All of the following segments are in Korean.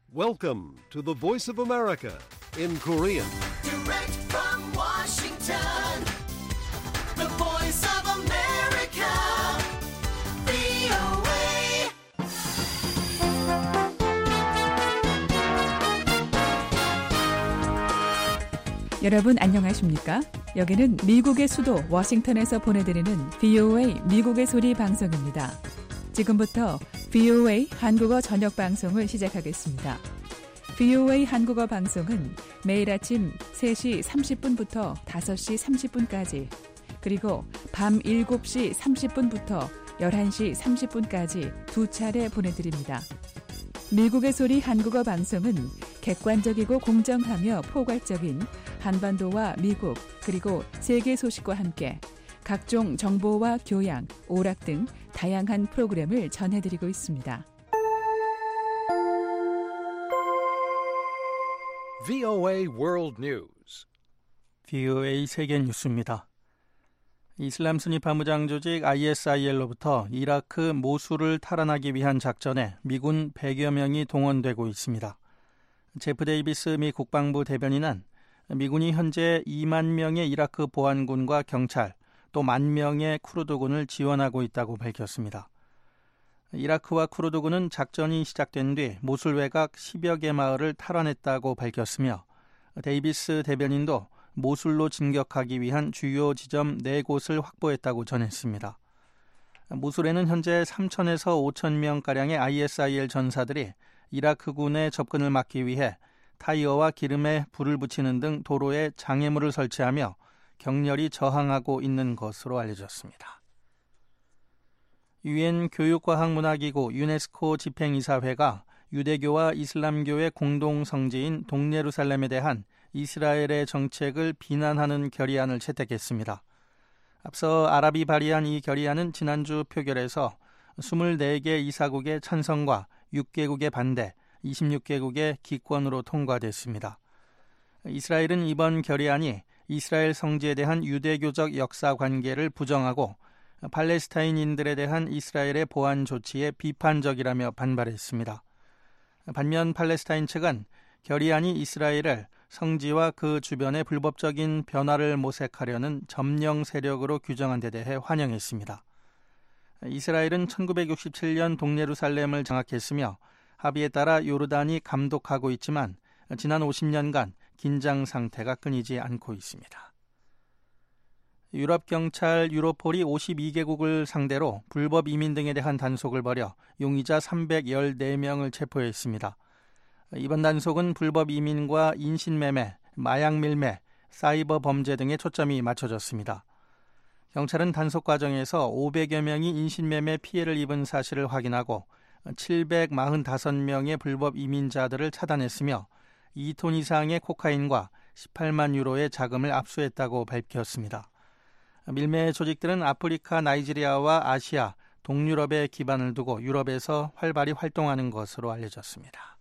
Welcome to the Voice of America in Korean. Direct from Washington, the Voice of America, VOA. 여러분 안녕하십니까? 여기는 미국의 수도 워싱턴에서 보내드리는 VOA 미국의 소리 방송입니다. 지금부터 VOA 한국어 저녁 방송을 시작하겠습니다. VOA 한국어 방송은 매일 아침 3시 30분부터 5시 30분까지 그리고 밤 7시 30분부터 11시 30분까지 두 차례 보내드립니다. 미국의 소리 한국어 방송은 객관적이고 공정하며 포괄적인 한반도와 미국 그리고 세계 소식과 함께 각종 정보와 교양, 오락 등 다양한 프로그램을 전해드리고 있습니다. VOA World News. VOA 세계 뉴스입니다. 이슬람 순위 파무장 조직 ISIL로부터 이라크 모술을 탈환하기 위한 작전에 미군 100여 명이 동원되고 있습니다. 제프 데이비스 미 국방부 대변인은 미군이 현재 2만 명의 이라크 보안군과 경찰, 또 10,000명의 쿠르드군을 지원하고 있다고 밝혔습니다. 이라크와 쿠르드군은 작전이 시작된 뒤 모술 외곽 10여 개 마을을 탈환했다고 밝혔으며 데이비스 대변인도 모술로 진격하기 위한 주요 지점 4곳을 확보했다고 전했습니다. 모술에는 현재 3,000에서 5,000명가량의 ISIL 전사들이 이라크군의 접근을 막기 위해 타이어와 기름에 불을 붙이는 등 도로에 장애물을 설치하며 격렬히 저항하고 있는 것으로 알려졌습니다. 유엔 교육과학문화기구 유네스코 집행이사회가 유대교와 이슬람교의 공동성지인 동예루살렘에 대한 이스라엘의 정책을 비난하는 결의안을 채택했습니다. 앞서 아랍이 발의한 이 결의안은 지난주 표결에서 24개 이사국의 찬성과 6개국의 반대, 26개국의 기권으로 통과됐습니다. 이스라엘은 이번 결의안이 이스라엘 성지에 대한 유대교적 역사 관계를 부정하고 팔레스타인인들에 대한 이스라엘의 보안 조치에 비판적이라며 반발했습니다. 반면 팔레스타인 측은 결의안이 이스라엘을 성지와 그 주변의 불법적인 변화를 모색하려는 점령 세력으로 규정한 데 대해 환영했습니다. 이스라엘은 1967년 동예루살렘을 장악했으며 합의에 따라 요르단이 감독하고 있지만 지난 50년간 긴장 상태가 끊이지 않고 있습니다. 유럽경찰 유로폴이 52개국을 상대로 불법 이민 등에 대한 단속을 벌여 용의자 314명을 체포했습니다. 이번 단속은 불법 이민과 인신매매, 마약밀매, 사이버 범죄 등에 초점이 맞춰졌습니다. 경찰은 단속 과정에서 500여 명이 인신매매 피해를 입은 사실을 확인하고 745명의 불법 이민자들을 차단했으며 2톤 이상의 코카인과 18만 유로의 자금을 압수했다고 밝혔습니다. 밀매 조직들은 아프리카, 나이지리아와 아시아, 동유럽에 기반을 두고 유럽에서 활발히 활동하는 것으로 알려졌습니다.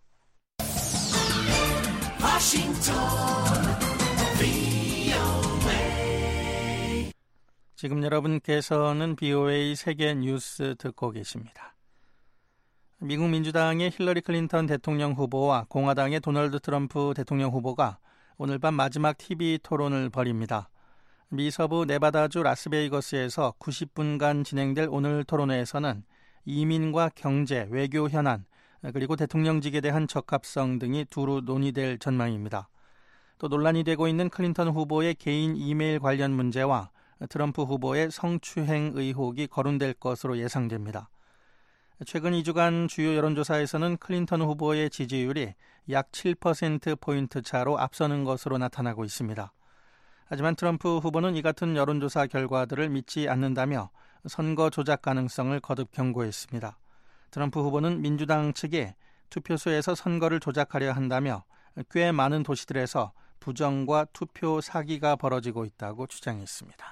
지금 여러분께서는 VOA 세계 뉴스 듣고 계십니다. 미국 민주당의 힐러리 클린턴 대통령 후보와 공화당의 도널드 트럼프 대통령 후보가 오늘 밤 마지막 TV 토론을 벌입니다. 미 서부 네바다주 라스베이거스에서 90분간 진행될 오늘 토론회에서는 이민과 경제, 외교 현안, 그리고 대통령직에 대한 적합성 등이 두루 논의될 전망입니다. 또 논란이 되고 있는 클린턴 후보의 개인 이메일 관련 문제와 트럼프 후보의 성추행 의혹이 거론될 것으로 예상됩니다. 최근 2주간 주요 여론조사에서는 클린턴 후보의 지지율이 약 7%포인트 차로 앞서는 것으로 나타나고 있습니다. 하지만 트럼프 후보는 이 같은 여론조사 결과들을 믿지 않는다며 선거 조작 가능성을 거듭 경고했습니다. 트럼프 후보는 민주당 측이 투표소에서 선거를 조작하려 한다며 꽤 많은 도시들에서 부정과 투표 사기가 벌어지고 있다고 주장했습니다.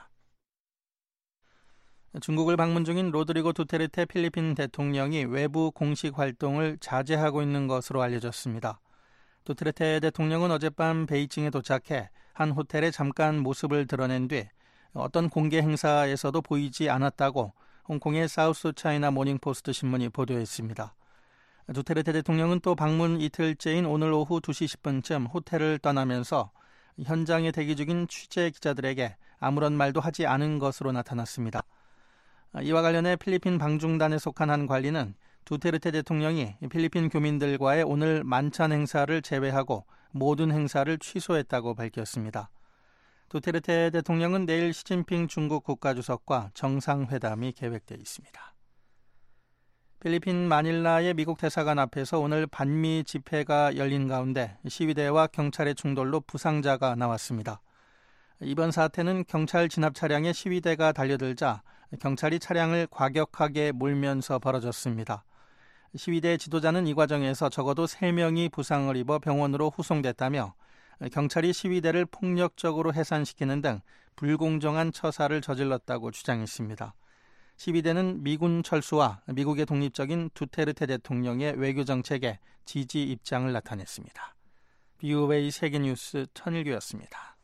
중국을 방문 중인 로드리고 두테르테 필리핀 대통령이 외부 공식 활동을 자제하고 있는 것으로 알려졌습니다. 두테르테 대통령은 어젯밤 베이징에 도착해 한 호텔에 잠깐 모습을 드러낸 뒤 어떤 공개 행사에서도 보이지 않았다고 홍콩의 사우스 차이나 모닝포스트 신문이 보도했습니다. 두테르테 대통령은 또 방문 이틀째인 오늘 오후 2시 10분쯤 호텔을 떠나면서 현장에 대기 중인 취재 기자들에게 아무런 말도 하지 않은 것으로 나타났습니다. 이와 관련해 필리핀 방중단에 속한 한 관리는 두테르테 대통령이 필리핀 교민들과의 오늘 만찬 행사를 제외하고 모든 행사를 취소했다고 밝혔습니다. 두테르테 대통령은 내일 시진핑 중국 국가주석과 정상회담이 계획되어 있습니다. 필리핀 마닐라의 미국 대사관 앞에서 오늘 반미 집회가 열린 가운데 시위대와 경찰의 충돌로 부상자가 나왔습니다. 이번 사태는 경찰 진압 차량에 시위대가 달려들자 경찰이 차량을 과격하게 몰면서 벌어졌습니다. 시위대 지도자는 이 과정에서 적어도 3명이 부상을 입어 병원으로 후송됐다며 경찰이 시위대를 폭력적으로 해산시키는 등 불공정한 처사를 저질렀다고 주장했습니다. 시위대는 미군 철수와 미국의 독립적인 두테르테 대통령의 외교 정책에 지지 입장을 나타냈습니다. BOA 세계뉴스 천일규였습니다.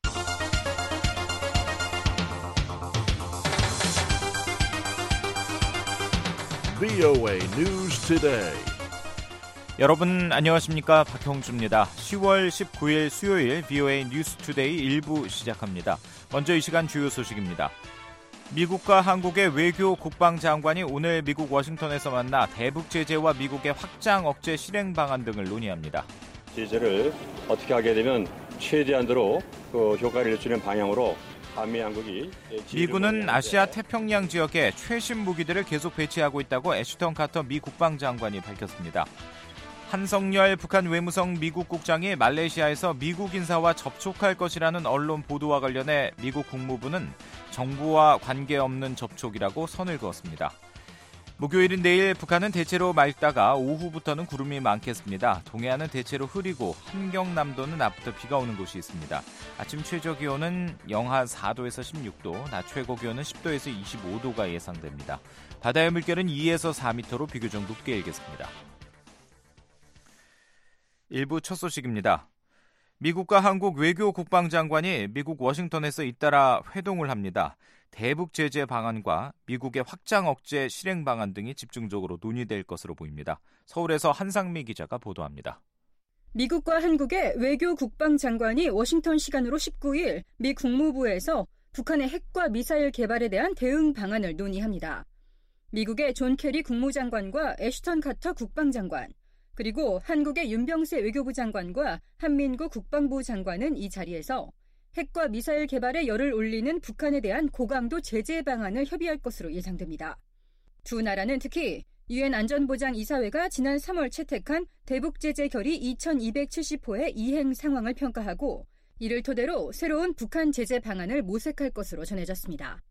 BOA News Today. 여러분 안녕하십니까? 박형주입니다. 10월 19일 수요일 BOA 뉴스 투데이 1부 시작합니다. 먼저 이 시간 주요 소식입니다. 미국과 한국의 외교 국방장관이 오늘 미국 워싱턴에서 만나 대북 제재와 미국의 확장 억제 실행 방안 등을 논의합니다. 제재를 어떻게 하게 되면 최대한으로 효과를 낼 수 있는 방향으로 한미 양국이 미군은 아시아 태평양 지역에 최신 무기들을 계속 배치하고 있다고 애슈턴 카터 미 국방장관이 밝혔습니다. 한성열 북한 외무성 미국 국장이 말레이시아에서 미국 인사와 접촉할 것이라는 언론 보도와 관련해 미국 국무부는 정부와 관계없는 접촉이라고 선을 그었습니다. 목요일인 내일 북한은 대체로 맑다가 오후부터는 구름이 많겠습니다. 동해안은 대체로 흐리고 함경남도는 낮부터 비가 오는 곳이 있습니다. 아침 최저기온은 영하 4도에서 16도, 낮 최고기온은 10도에서 25도가 예상됩니다. 바다의 물결은 2에서 4m로 비교적 높게 일겠습니다. 일부 첫 소식입니다. 미국과 한국 외교 국방장관이 미국 워싱턴에서 잇따라 회동을 합니다. 대북 제재 방안과 미국의 확장 억제 실행 방안 등이 집중적으로 논의될 것으로 보입니다. 서울에서 한상미 기자가 보도합니다. 미국과 한국의 외교 국방장관이 워싱턴 시간으로 19일 미 국무부에서 북한의 핵과 미사일 개발에 대한 대응 방안을 논의합니다. 미국의 존 케리 국무장관과 애슈턴 카터 국방장관, 그리고 한국의 윤병세 외교부 장관과 한민구 국방부 장관은 이 자리에서 핵과 미사일 개발에 열을 올리는 북한에 대한 고강도 제재 방안을 협의할 것으로 예상됩니다. 두 나라는 특히 유엔 안전보장이사회가 지난 3월 채택한 대북 제재 결의 2270호의 이행 상황을 평가하고 이를 토대로 새로운 북한 제재 방안을 모색할 것으로 전해졌습니다.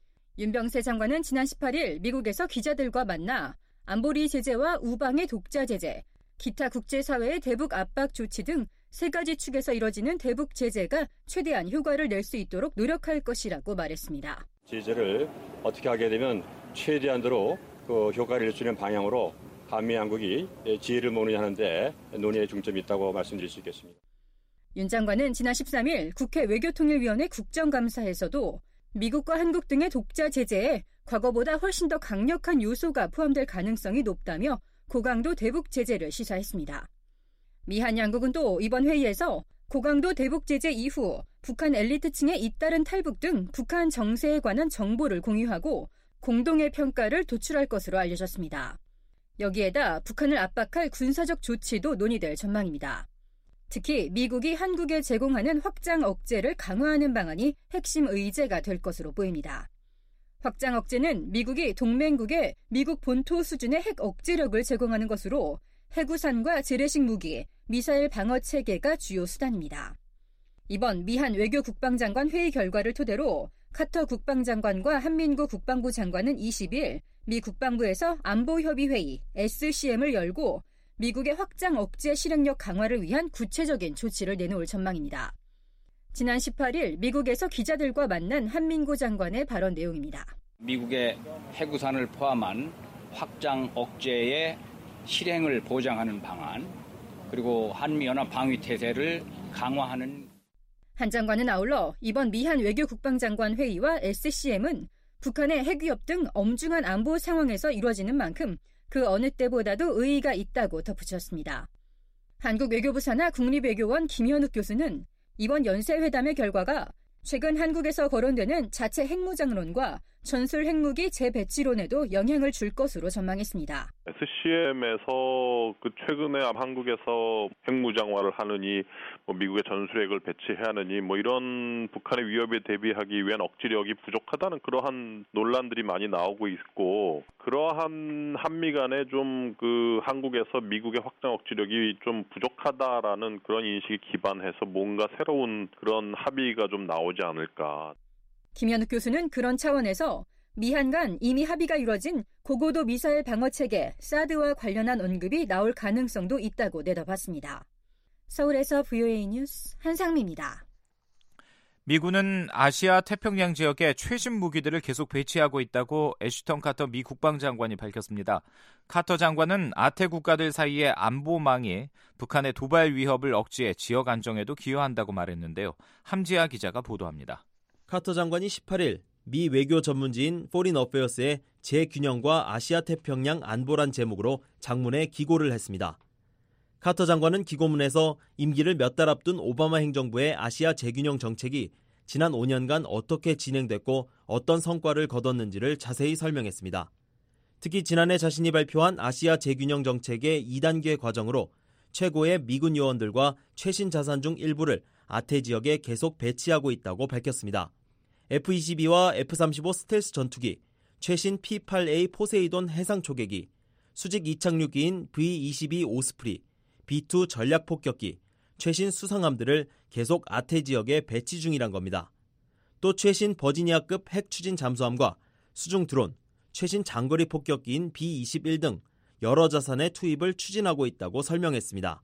윤병세 장관은 지난 18일 미국에서 기자들과 만나 안보리 제재와 우방의 독자 제재, 기타 국제사회의 대북 압박 조치 등 3가지 축에서 이뤄지는 대북 제재가 최대한 효과를 낼 수 있도록 노력할 것이라고 말했습니다. 제재를 어떻게 하게 되면 최대한으로 효과를 낼 수 있는 방향으로 한미 양국이 지혜를 모으느냐 하는데 논의에 중점이 있다고 말씀드릴 수 있겠습니다. 윤 장관은 지난 13일 국회 외교통일위원회 국정감사에서도 미국과 한국 등의 독자 제재에 과거보다 훨씬 더 강력한 요소가 포함될 가능성이 높다며 고강도 대북 제재를 시사했습니다. 미한 양국은 또 이번 회의에서 고강도 대북 제재 이후 북한 엘리트층의 잇따른 탈북 등 북한 정세에 관한 정보를 공유하고 공동의 평가를 도출할 것으로 알려졌습니다. 여기에다 북한을 압박할 군사적 조치도 논의될 전망입니다. 특히 미국이 한국에 제공하는 확장 억제를 강화하는 방안이 핵심 의제가 될 것으로 보입니다. 확장 억제는 미국이 동맹국에 미국 본토 수준의 핵 억제력을 제공하는 것으로 해구산과 재래식 무기, 미사일 방어 체계가 주요 수단입니다. 이번 미한 외교 국방장관 회의 결과를 토대로 카터 국방장관과 한민구 국방부 장관은 20일 미 국방부에서 안보협의회의 SCM을 열고 미국의 확장 억제 실행력 강화를 위한 구체적인 조치를 내놓을 전망입니다. 지난 18일 미국에서 기자들과 만난 한민구 장관의 발언 내용입니다. 미국의 해구산을 포함한 확장 억제의 실행을 보장하는 방안, 그리고 한미연합 방위 태세를 강화하는. 한 장관은 아울러 이번 미한 외교 국방장관 회의와 SCM은 북한의 핵위협 등 엄중한 안보 상황에서 이루어지는 만큼 그 어느 때보다도 의의가 있다고 덧붙였습니다. 한국 외교부 산하 국립외교원 김현욱 교수는 이번 연쇄회담의 결과가 최근 한국에서 거론되는 자체 핵무장론과 전술 핵무기 재배치론에도 영향을 줄 것으로 전망했습니다. SCM에서 최근에 한국에서 핵무장화를 하느니 미국의 전술핵을 배치해야 하느니 이런 북한의 위협에 대비하기 위한 억지력이 부족하다는 그러한 논란들이 많이 나오고 있고, 그러한 한미 간에 좀 한국에서 미국의 확장 억지력이 좀 부족하다라는 그런 인식에 기반해서 뭔가 새로운 그런 합의가 좀 나오지 않을까. 김현욱 교수는 그런 차원에서 미한 간 이미 합의가 이뤄진 고고도 미사일 방어체계 사드와 관련한 언급이 나올 가능성도 있다고 내다봤습니다. 서울에서 VOA 뉴스 한상미입니다. 미군은 아시아 태평양 지역에 최신 무기들을 계속 배치하고 있다고 애슈턴 카터 미 국방장관이 밝혔습니다. 카터 장관은 아태 국가들 사이의 안보망이 북한의 도발 위협을 억제해 지역 안정에도 기여한다고 말했는데요. 함지아 기자가 보도합니다. 카터 장관이 18일 미 외교 전문지인 포린 어페어스의 재균형과 아시아 태평양 안보란 제목으로 장문에 기고를 했습니다. 카터 장관은 기고문에서 임기를 몇 달 앞둔 오바마 행정부의 아시아 재균형 정책이 지난 5년간 어떻게 진행됐고 어떤 성과를 거뒀는지를 자세히 설명했습니다. 특히 지난해 자신이 발표한 아시아 재균형 정책의 2단계 과정으로 최고의 미군 요원들과 최신 자산 중 일부를 아태 지역에 계속 배치하고 있다고 밝혔습니다. F-22와 F-35 스텔스 전투기, 최신 P-8A 포세이돈 해상 초계기, 수직 이착륙기인 V-22 오스프리, B-2 전략 폭격기, 최신 수상함들을 계속 아태 지역에 배치 중이란 겁니다. 또 최신 버지니아급 핵 추진 잠수함과 수중 드론, 최신 장거리 폭격기인 B-21 등 여러 자산의 투입을 추진하고 있다고 설명했습니다.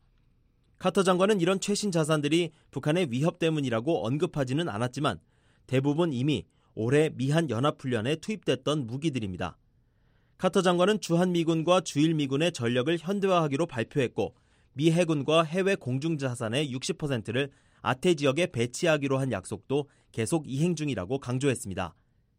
카터 장관은 이런 최신 자산들이 북한의 위협 때문이라고 언급하지는 않았지만 대부분 이미 올해 미한 연합훈련에 투입됐던 무기들입니다. 카터 장관은 주한미군과 주일미군의 전력을 현대화하기로 발표했고 미 해군과 해외 공중자산의 60%를 아태 지역에 배치하기로 한 약속도 계속 이행 중이라고 강조했습니다.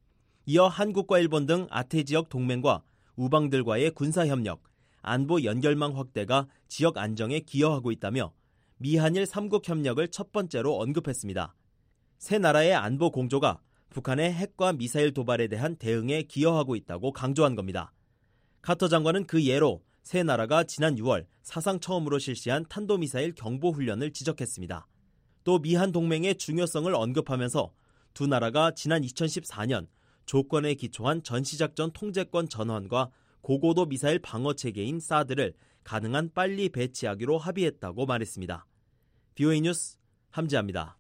이어 한국과 일본 등 아태 지역 동맹과 우방들과의 군사협력, 안보 연결망 확대가 지역 안정에 기여하고 있다며 미한일 3국 협력을 첫 번째로 언급했습니다. 세 나라의 안보 공조가 북한의 핵과 미사일 도발에 대한 대응에 기여하고 있다고 강조한 겁니다. 카터 장관은 그 예로 세 나라가 지난 6월 사상 처음으로 실시한 탄도미사일 경보훈련을 지적했습니다. 또 미한 동맹의 중요성을 언급하면서 두 나라가 지난 2014년 조건에 기초한 전시작전 통제권 전환과 고고도 미사일 방어체계인 사드를 가능한 빨리 배치하기로 합의했다고 말했습니다. VOA 뉴스 함지아입니다.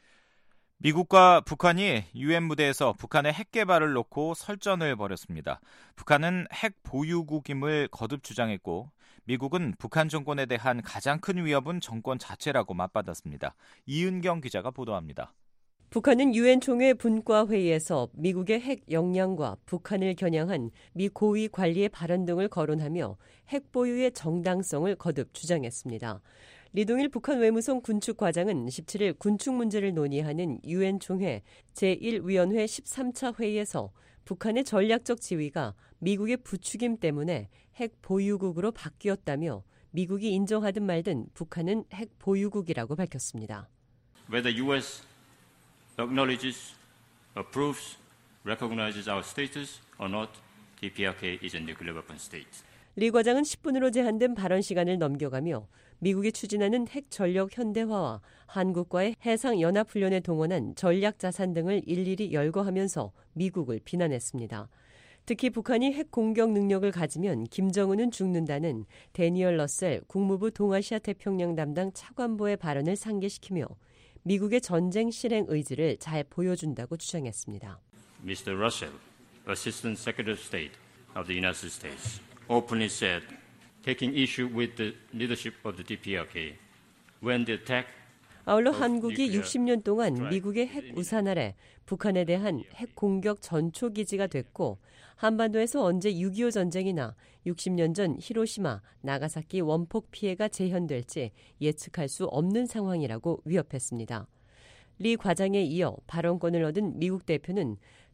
미국과 북한이 UN 무대에서 북한의 핵 개발을 놓고 설전을 벌였습니다. 북한은 핵 보유국임을 거듭 주장했고 미국은 북한 정권에 대한 가장 큰 위협은 정권 자체라고 맞받았습니다. 이은경 기자가 보도합니다. 북한은 UN 총회 분과 회의에서 미국의 핵 역량과 북한을 겨냥한 미 고위 관리의 발언 등을 거론하며 핵 보유의 정당성을 거듭 주장했습니다. 리동일 북한 외무성 군축 과장은 17일 군축 문제를 논의하는 UN 총회 제1위원회 13차 회의에서 북한의 전략적 지위가 미국의 부추김 때문에 핵 보유국으로 바뀌었다며 미국이 인정하든 말든 북한은 핵 보유국이라고 밝혔습니다. Whether US acknowledges, approves, recognizes our status or not, DPRK is a nuclear weapon state. 리 과장은 10분으로 제한된 발언 시간을 넘겨가며 미국이 추진하는 핵 전력 현대화와 한국과의 해상연합훈련에 동원한 전략 자산 등을 일일이 열거하면서 미국을 비난했습니다. 특히 북한이 핵 공격 능력을 가지면 김정은은 죽는다는 데니얼 러셀 국무부 동아시아 태평양 담당 차관보의 발언을 상기시키며 미국의 전쟁 실행 의지를 잘 보여준다고 주장했습니다. Mr. Russell, Assistant Secretary of State of the United States, openly said, taking issue with the leadership of the DPRK, when the attack 아울러 한국이 60년 동안 미국의 핵 우산 아래 북한에 대한 핵 공격 전초 기지가 됐고 한반도에서 언제 6.25 전쟁이나 60년 전 히로시마, 나가사키 원폭 피해가 재현될지 예측할 수 없는 상황이라고 위협했습니다. 리 과장에 이어 발언권을 얻은 미국 대표는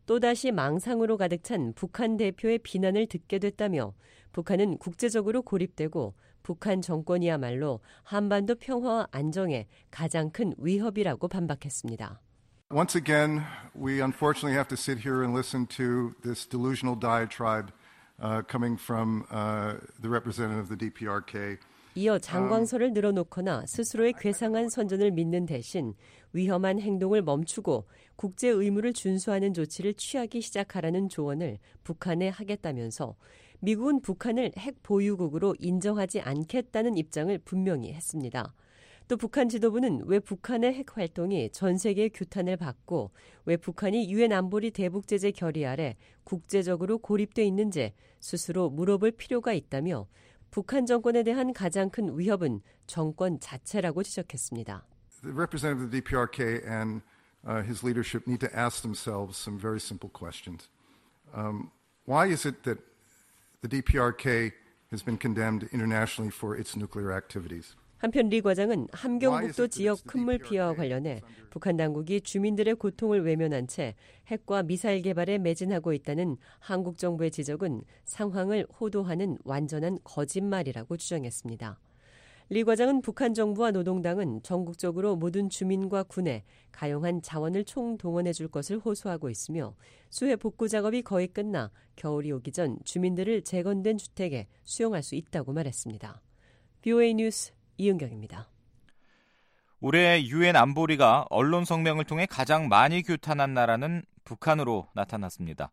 또다시 망상으로 가득 찬 북한 대표의 비난을 듣게 됐다며 북한은 국제적으로 고립되고 북한 정권이야말로 한반도 평화와 안정에 가장 큰 위협이라고 반박했습니다. Once again, we unfortunately have to sit here and listen to this delusional diatribe coming from the representative of the DPRK. 이어 장광설을 늘어놓거나 스스로의 괴상한 선전을 믿는 대신 위험한 행동을 멈추고 국제 의무를 준수하는 조치를 취하기 시작하라는 조언을 북한에 하겠다면서 미국은 북한을 핵 보유국으로 인정하지 않겠다는 입장을 분명히 했습니다. 또 북한 지도부는 왜 북한의 핵 활동이 전 세계의 규탄을 받고 왜 북한이 유엔 안보리 대북 제재 결의 아래 국제적으로 고립돼 있는지 스스로 물어볼 필요가 있다며 북한 정권에 대한 가장 큰 위협은 정권 자체라고 지적했습니다. The representative of the DPRK and his leadership need to ask themselves some very simple questions. Why is it that the DPRK has been condemned internationally for its nuclear activities? 한편 리 과장은 함경북도 지역 큰물 피해와 관련해 북한 당국이 주민들의 고통을 외면한 채 핵과 미사일 개발에 매진하고 있다는 한국 정부의 지적은 상황을 호도하는 완전한 거짓말이라고 주장했습니다. 리 과장은 북한 정부와 노동당은 전국적으로 모든 주민과 군에 가용한 자원을 총동원해 줄 것을 호소하고 있으며 수해 복구 작업이 거의 끝나 겨울이 오기 전 주민들을 재건된 주택에 수용할 수 있다고 말했습니다. VOA 뉴스 이은경입니다. 올해 유엔 안보리가 언론 성명을 통해 가장 많이 규탄한 나라는 북한으로 나타났습니다.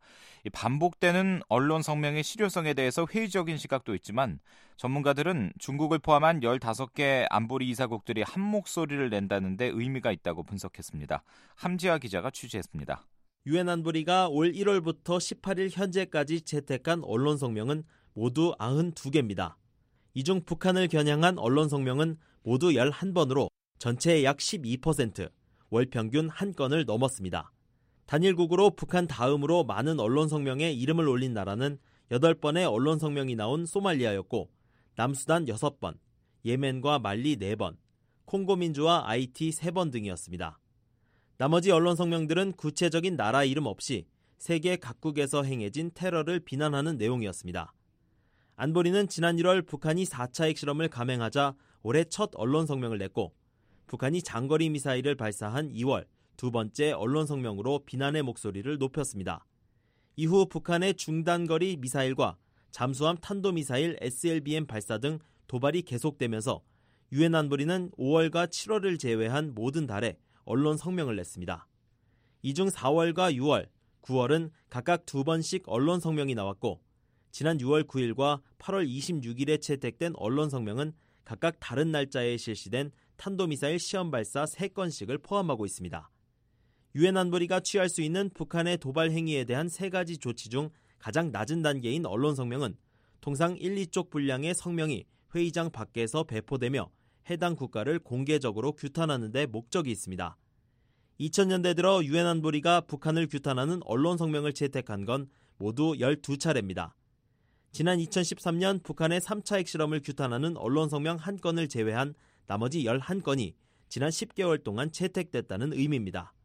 반복되는 언론 성명의 실효성에 대해서 회의적인 시각도 있지만 전문가들은 중국을 포함한 15개 안보리 이사국들이 한 목소리를 낸다는 데 의미가 있다고 분석했습니다. 함지아 기자가 취재했습니다. 유엔 안보리가 올 1월부터 18일 현재까지 채택한 언론 성명은 모두 92개입니다. 이 중 북한을 겨냥한 언론 성명은 모두 11번으로 전체의 약 12%, 월 평균 1건을 넘었습니다. 단일국으로 북한 다음으로 많은 언론 성명에 이름을 올린 나라는 8번의 언론 성명이 나온 소말리아였고 남수단 6번, 예멘과 말리 4번, 콩고민주와 아이티 3번 등이었습니다. 나머지 언론 성명들은 구체적인 나라 이름 없이 세계 각국에서 행해진 테러를 비난하는 내용이었습니다. 안보리는 지난 1월 북한이 4차 핵실험을 감행하자 올해 첫 언론 성명을 냈고 북한이 장거리 미사일을 발사한 2월 두 번째 언론 성명으로 비난의 목소리를 높였습니다. 이후 북한의 중단거리 미사일과 잠수함 탄도미사일 SLBM 발사 등 도발이 계속되면서 유엔 안보리는 5월과 7월을 제외한 모든 달에 언론 성명을 냈습니다. 이 중 4월과 6월, 9월은 각각 2번씩 언론 성명이 나왔고 지난 6월 9일과 8월 26일에 채택된 언론 성명은 각각 다른 날짜에 실시된 탄도미사일 시험 발사 3건씩을 포함하고 있습니다. 유엔 안보리가 취할 수 있는 북한의 도발 행위에 대한 3가지 조치 중 가장 낮은 단계인 언론 성명은 통상 1, 2쪽 분량의 성명이 회의장 밖에서 배포되며 해당 국가를 공개적으로 규탄하는 데 목적이 있습니다. 2000년대 들어 유엔 안보리가 북한을 규탄하는 언론 성명을 채택한 건 모두 12차례입니다. 지난 2013년 북한의 3차 핵실험을 규탄하는 언론 성명 1건을 제외한 나머지 11건이 지난 10개월 동안 채택됐다는 의미입니다.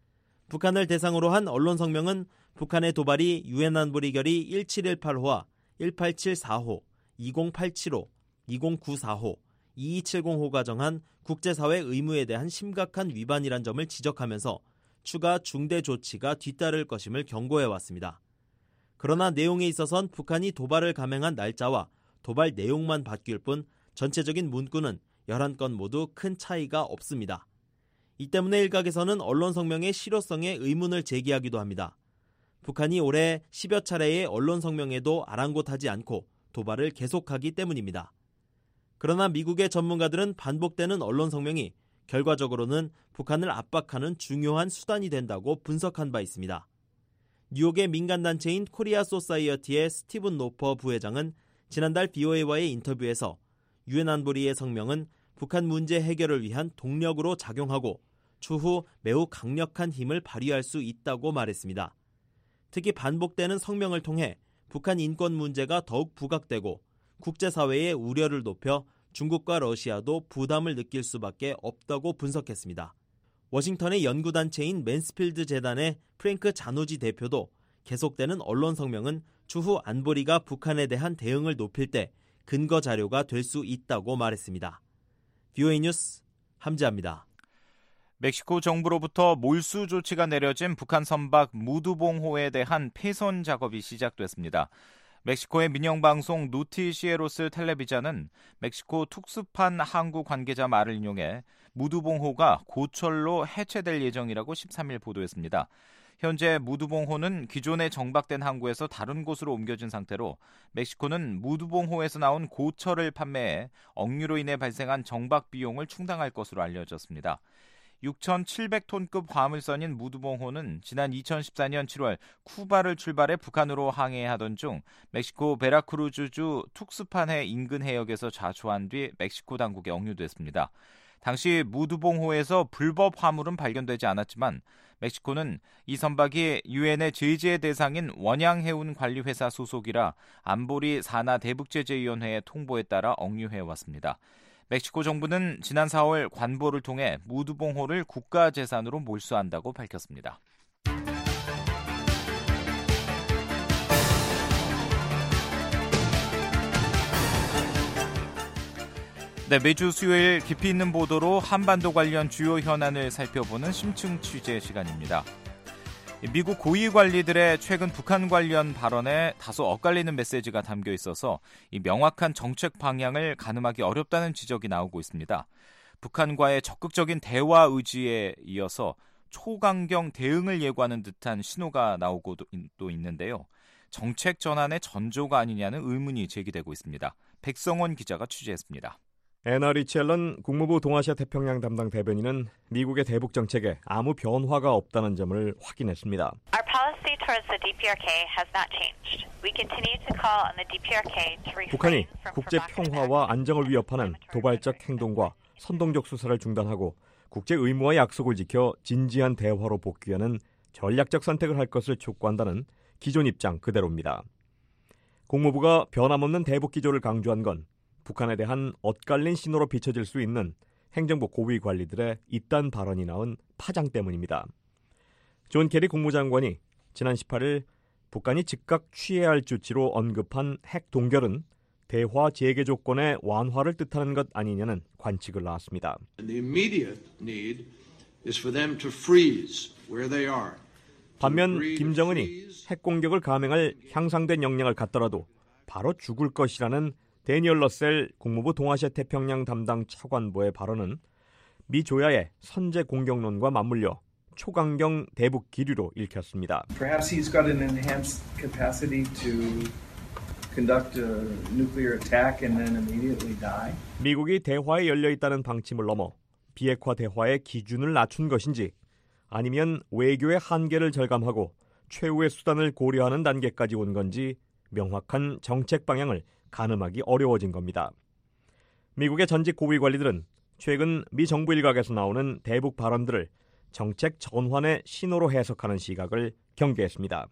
북한을 대상으로 한 언론 성명은 북한의 도발이 유엔 안보리 결의 1718호와 1874호, 2087호, 2094호, 2270호가 정한 국제사회 의무에 대한 심각한 위반이란 점을 지적하면서 추가 중대 조치가 뒤따를 것임을 경고해왔습니다. 그러나 내용에 있어선 북한이 도발을 감행한 날짜와 도발 내용만 바뀔 뿐 전체적인 문구는 11건 모두 큰 차이가 없습니다. 이 때문에 일각에서는 언론 성명의 실효성에 의문을 제기하기도 합니다. 북한이 올해 10여 차례의 언론 성명에도 아랑곳하지 않고 도발을 계속하기 때문입니다. 그러나 미국의 전문가들은 반복되는 언론 성명이 결과적으로는 북한을 압박하는 중요한 수단이 된다고 분석한 바 있습니다. 뉴욕의 민간단체인 코리아 소사이어티의 스티븐 노퍼 부회장은 지난달 BOA와의 인터뷰에서 유엔 안보리의 성명은 북한 문제 해결을 위한 동력으로 작용하고 추후 매우 강력한 힘을 발휘할 수 있다고 말했습니다. 특히 반복되는 성명을 통해 북한 인권 문제가 더욱 부각되고 국제사회의 우려를 높여 중국과 러시아도 부담을 느낄 수밖에 없다고 분석했습니다. 워싱턴의 연구단체인 맨스필드 재단의 프랭크 자누지 대표도 계속되는 언론 성명은 추후 안보리가 북한에 대한 대응을 높일 때 근거 자료가 될 수 있다고 말했습니다. VOA 뉴스 함지아입니다. 멕시코 정부로부터 몰수 조치가 내려진 북한 선박 무두봉호에 대한 폐손 작업이 시작됐습니다. 멕시코의 민영방송 노티시에로스 텔레비전은 멕시코 특수판 항구 관계자 말을 인용해 무두봉호가 고철로 해체될 예정이라고 13일 보도했습니다. 현재 무두봉호는 기존에 정박된 항구에서 다른 곳으로 옮겨진 상태로 멕시코는 무두봉호에서 나온 고철을 판매해 억류로 인해 발생한 정박 비용을 충당할 것으로 알려졌습니다. 6,700톤급 화물선인 무두봉호는 지난 2014년 7월 쿠바를 출발해 북한으로 항해하던 중 멕시코 베라크루즈주 툭스판해 인근 해역에서 자초한 뒤 멕시코 당국에 억류됐습니다. 당시 무두봉호에서 불법 화물은 발견되지 않았지만 멕시코는 이 선박이 유엔의 제재 대상인 원양해운관리회사 소속이라 안보리 산하 대북제재위원회의 통보에 따라 억류해왔습니다. 멕시코 정부는 지난 4월 관보를 통해 무두봉호를 국가재산으로 몰수한다고 밝혔습니다. 네, 매주 수요일 깊이 있는 보도로 한반도 관련 주요 현안을 살펴보는 심층 취재 시간입니다. 미국 고위 관리들의 최근 북한 관련 발언에 다소 엇갈리는 메시지가 담겨 있어서 이 명확한 정책 방향을 가늠하기 어렵다는 지적이 나오고 있습니다. 북한과의 적극적인 대화 의지에 이어서 초강경 대응을 예고하는 듯한 신호가 나오고 또 있는데요. 정책 전환의 전조가 아니냐는 의문이 제기되고 있습니다. 백성원 기자가 취재했습니다. 애나 리첼런 국무부 동아시아 태평양 담당 대변인은 미국의 대북 정책에 아무 변화가 없다는 점을 확인했습니다. Our policy towards the DPRK has not changed. We continue to call on the DPRK to refrain 북한이 from 국제 평화와 안정을 위협하는 도발적 행동과 선동적 수사를 중단하고 국제 의무와 약속을 지켜 진지한 대화로 복귀하는 전략적 선택을 할 것을 촉구한다는 기존 입장 그대로입니다. 국무부가 변함없는 대북 기조를 강조한 건 북한에 대한 엇갈린 신호로 비춰질 수 있는 행정부 고위 관리들의 이딴 발언이 나온 파장 때문입니다. 존 케리 국무장관이 지난 18일 북한이 즉각 취해야 할 조치로 언급한 핵 동결은 대화 재개 조건의 완화를 뜻하는 것 아니냐는 관측을 낳았습니다. 반면 김정은이 핵 공격을 감행할 향상된 역량을 갖더라도 바로 죽을 것이라는 데니얼 러셀 국무부 동아시아 태평양 담당 차관보의 발언은 미 조야의 선제 공격론과 맞물려 초강경 대북 기류로 읽혔습니다. Perhaps he's got an enhanced capacity to conduct a nuclear attack and then immediately die. 미국이 대화에 열려 있다는 방침을 넘어 비핵화 대화의 기준을 낮춘 것인지 아니면 외교의 한계를 절감하고 최후의 수단을 고려하는 단계까지 온 건지 명확한 정책 방향을 가늠하기 어려워진 겁니다. 미국의 전직 고위 관리들은 최근 미 정부 일각에서 나오는 대북 발언들을 정책 전환의 신호로 해석하는 시각을 경계했습니다.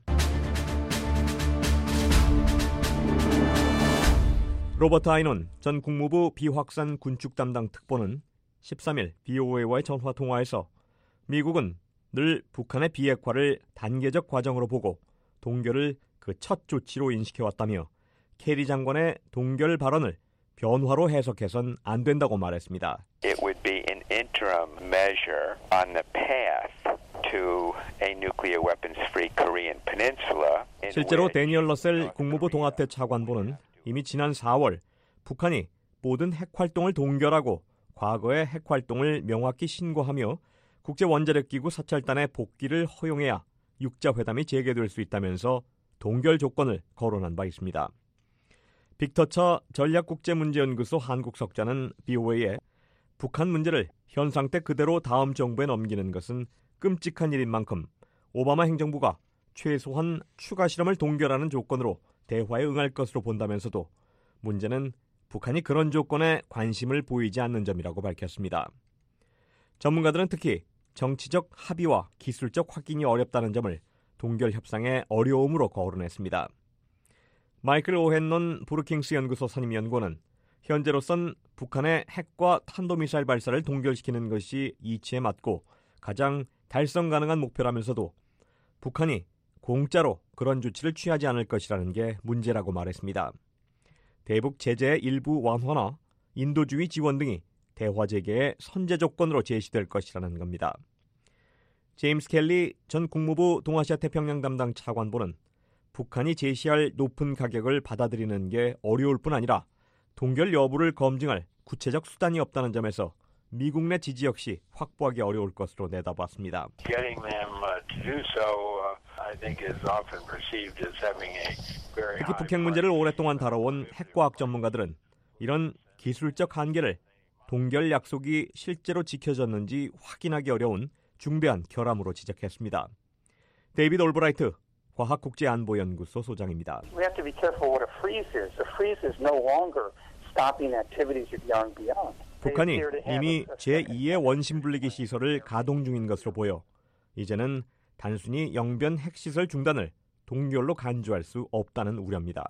로버트 아이논 전 국무부 비확산 군축 담당 특보는 13일 BOA와의 전화 통화에서 미국은 늘 북한의 비핵화를 단계적 과정으로 보고 동결을 그 첫 조치로 인식해왔다며 케리 장관의 동결 발언을 변화로 해석해선 안 된다고 말했습니다. It would be an interim measure on the path to a nuclear weapons-free Korean peninsula. 실제로 데니얼 러셀 국무부 동아태 차관보는 이미 지난 4월 북한이 모든 핵활동을 동결하고 과거의 핵활동을 명확히 신고하며 국제원자력기구 사찰단의 복귀를 허용해야 육자회담이 재개될 수 있다면서 동결 조건을 거론한 바 있습니다. 빅터처 전략국제문제연구소 한국석자는 BOA에 북한 문제를 현 상태 그대로 다음 정부에 넘기는 것은 끔찍한 일인 만큼 오바마 행정부가 최소한 추가 실험을 동결하는 조건으로 대화에 응할 것으로 본다면서도 문제는 북한이 그런 조건에 관심을 보이지 않는 점이라고 밝혔습니다. 전문가들은 특히 정치적 합의와 기술적 확인이 어렵다는 점을 동결 협상의 어려움으로 거론했습니다. 마이클 오헨논 브루킹스 연구소 선임연구원은 현재로선 북한의 핵과 탄도미사일 발사를 동결시키는 것이 이치에 맞고 가장 달성 가능한 목표라면서도 북한이 공짜로 그런 조치를 취하지 않을 것이라는 게 문제라고 말했습니다. 대북 제재의 일부 완화나 인도주의 지원 등이 대화 재개의 선제 조건으로 제시될 것이라는 겁니다. 제임스 켈리 전 국무부 동아시아 태평양 담당 차관보는 북한이 제시할 높은 가격을 받아들이는 게 어려울 뿐 아니라 동결 여부를 검증할 구체적 수단이 없다는 점에서 미국 내 지지 역시 확보하기 어려울 것으로 내다봤습니다. 특히 북핵 문제를 오랫동안 다뤄온 핵과학 전문가들은 이런 기술적 한계를 동결 약속이 실제로 지켜졌는지 확인하기 어려운 중대한 결함으로 지적했습니다. 데이비드 올브라이트 과학국제안보연구소 소장입니다. We have to be careful what a freeze is. A freeze is no longer stopping activities at Yongbyon. 북한이 이미 제2의 원심분리기 시설을 가동 중인 것으로 보여 이제는 단순히 영변 핵시설 중단을 동결로 간주할 수 없다는 우려입니다.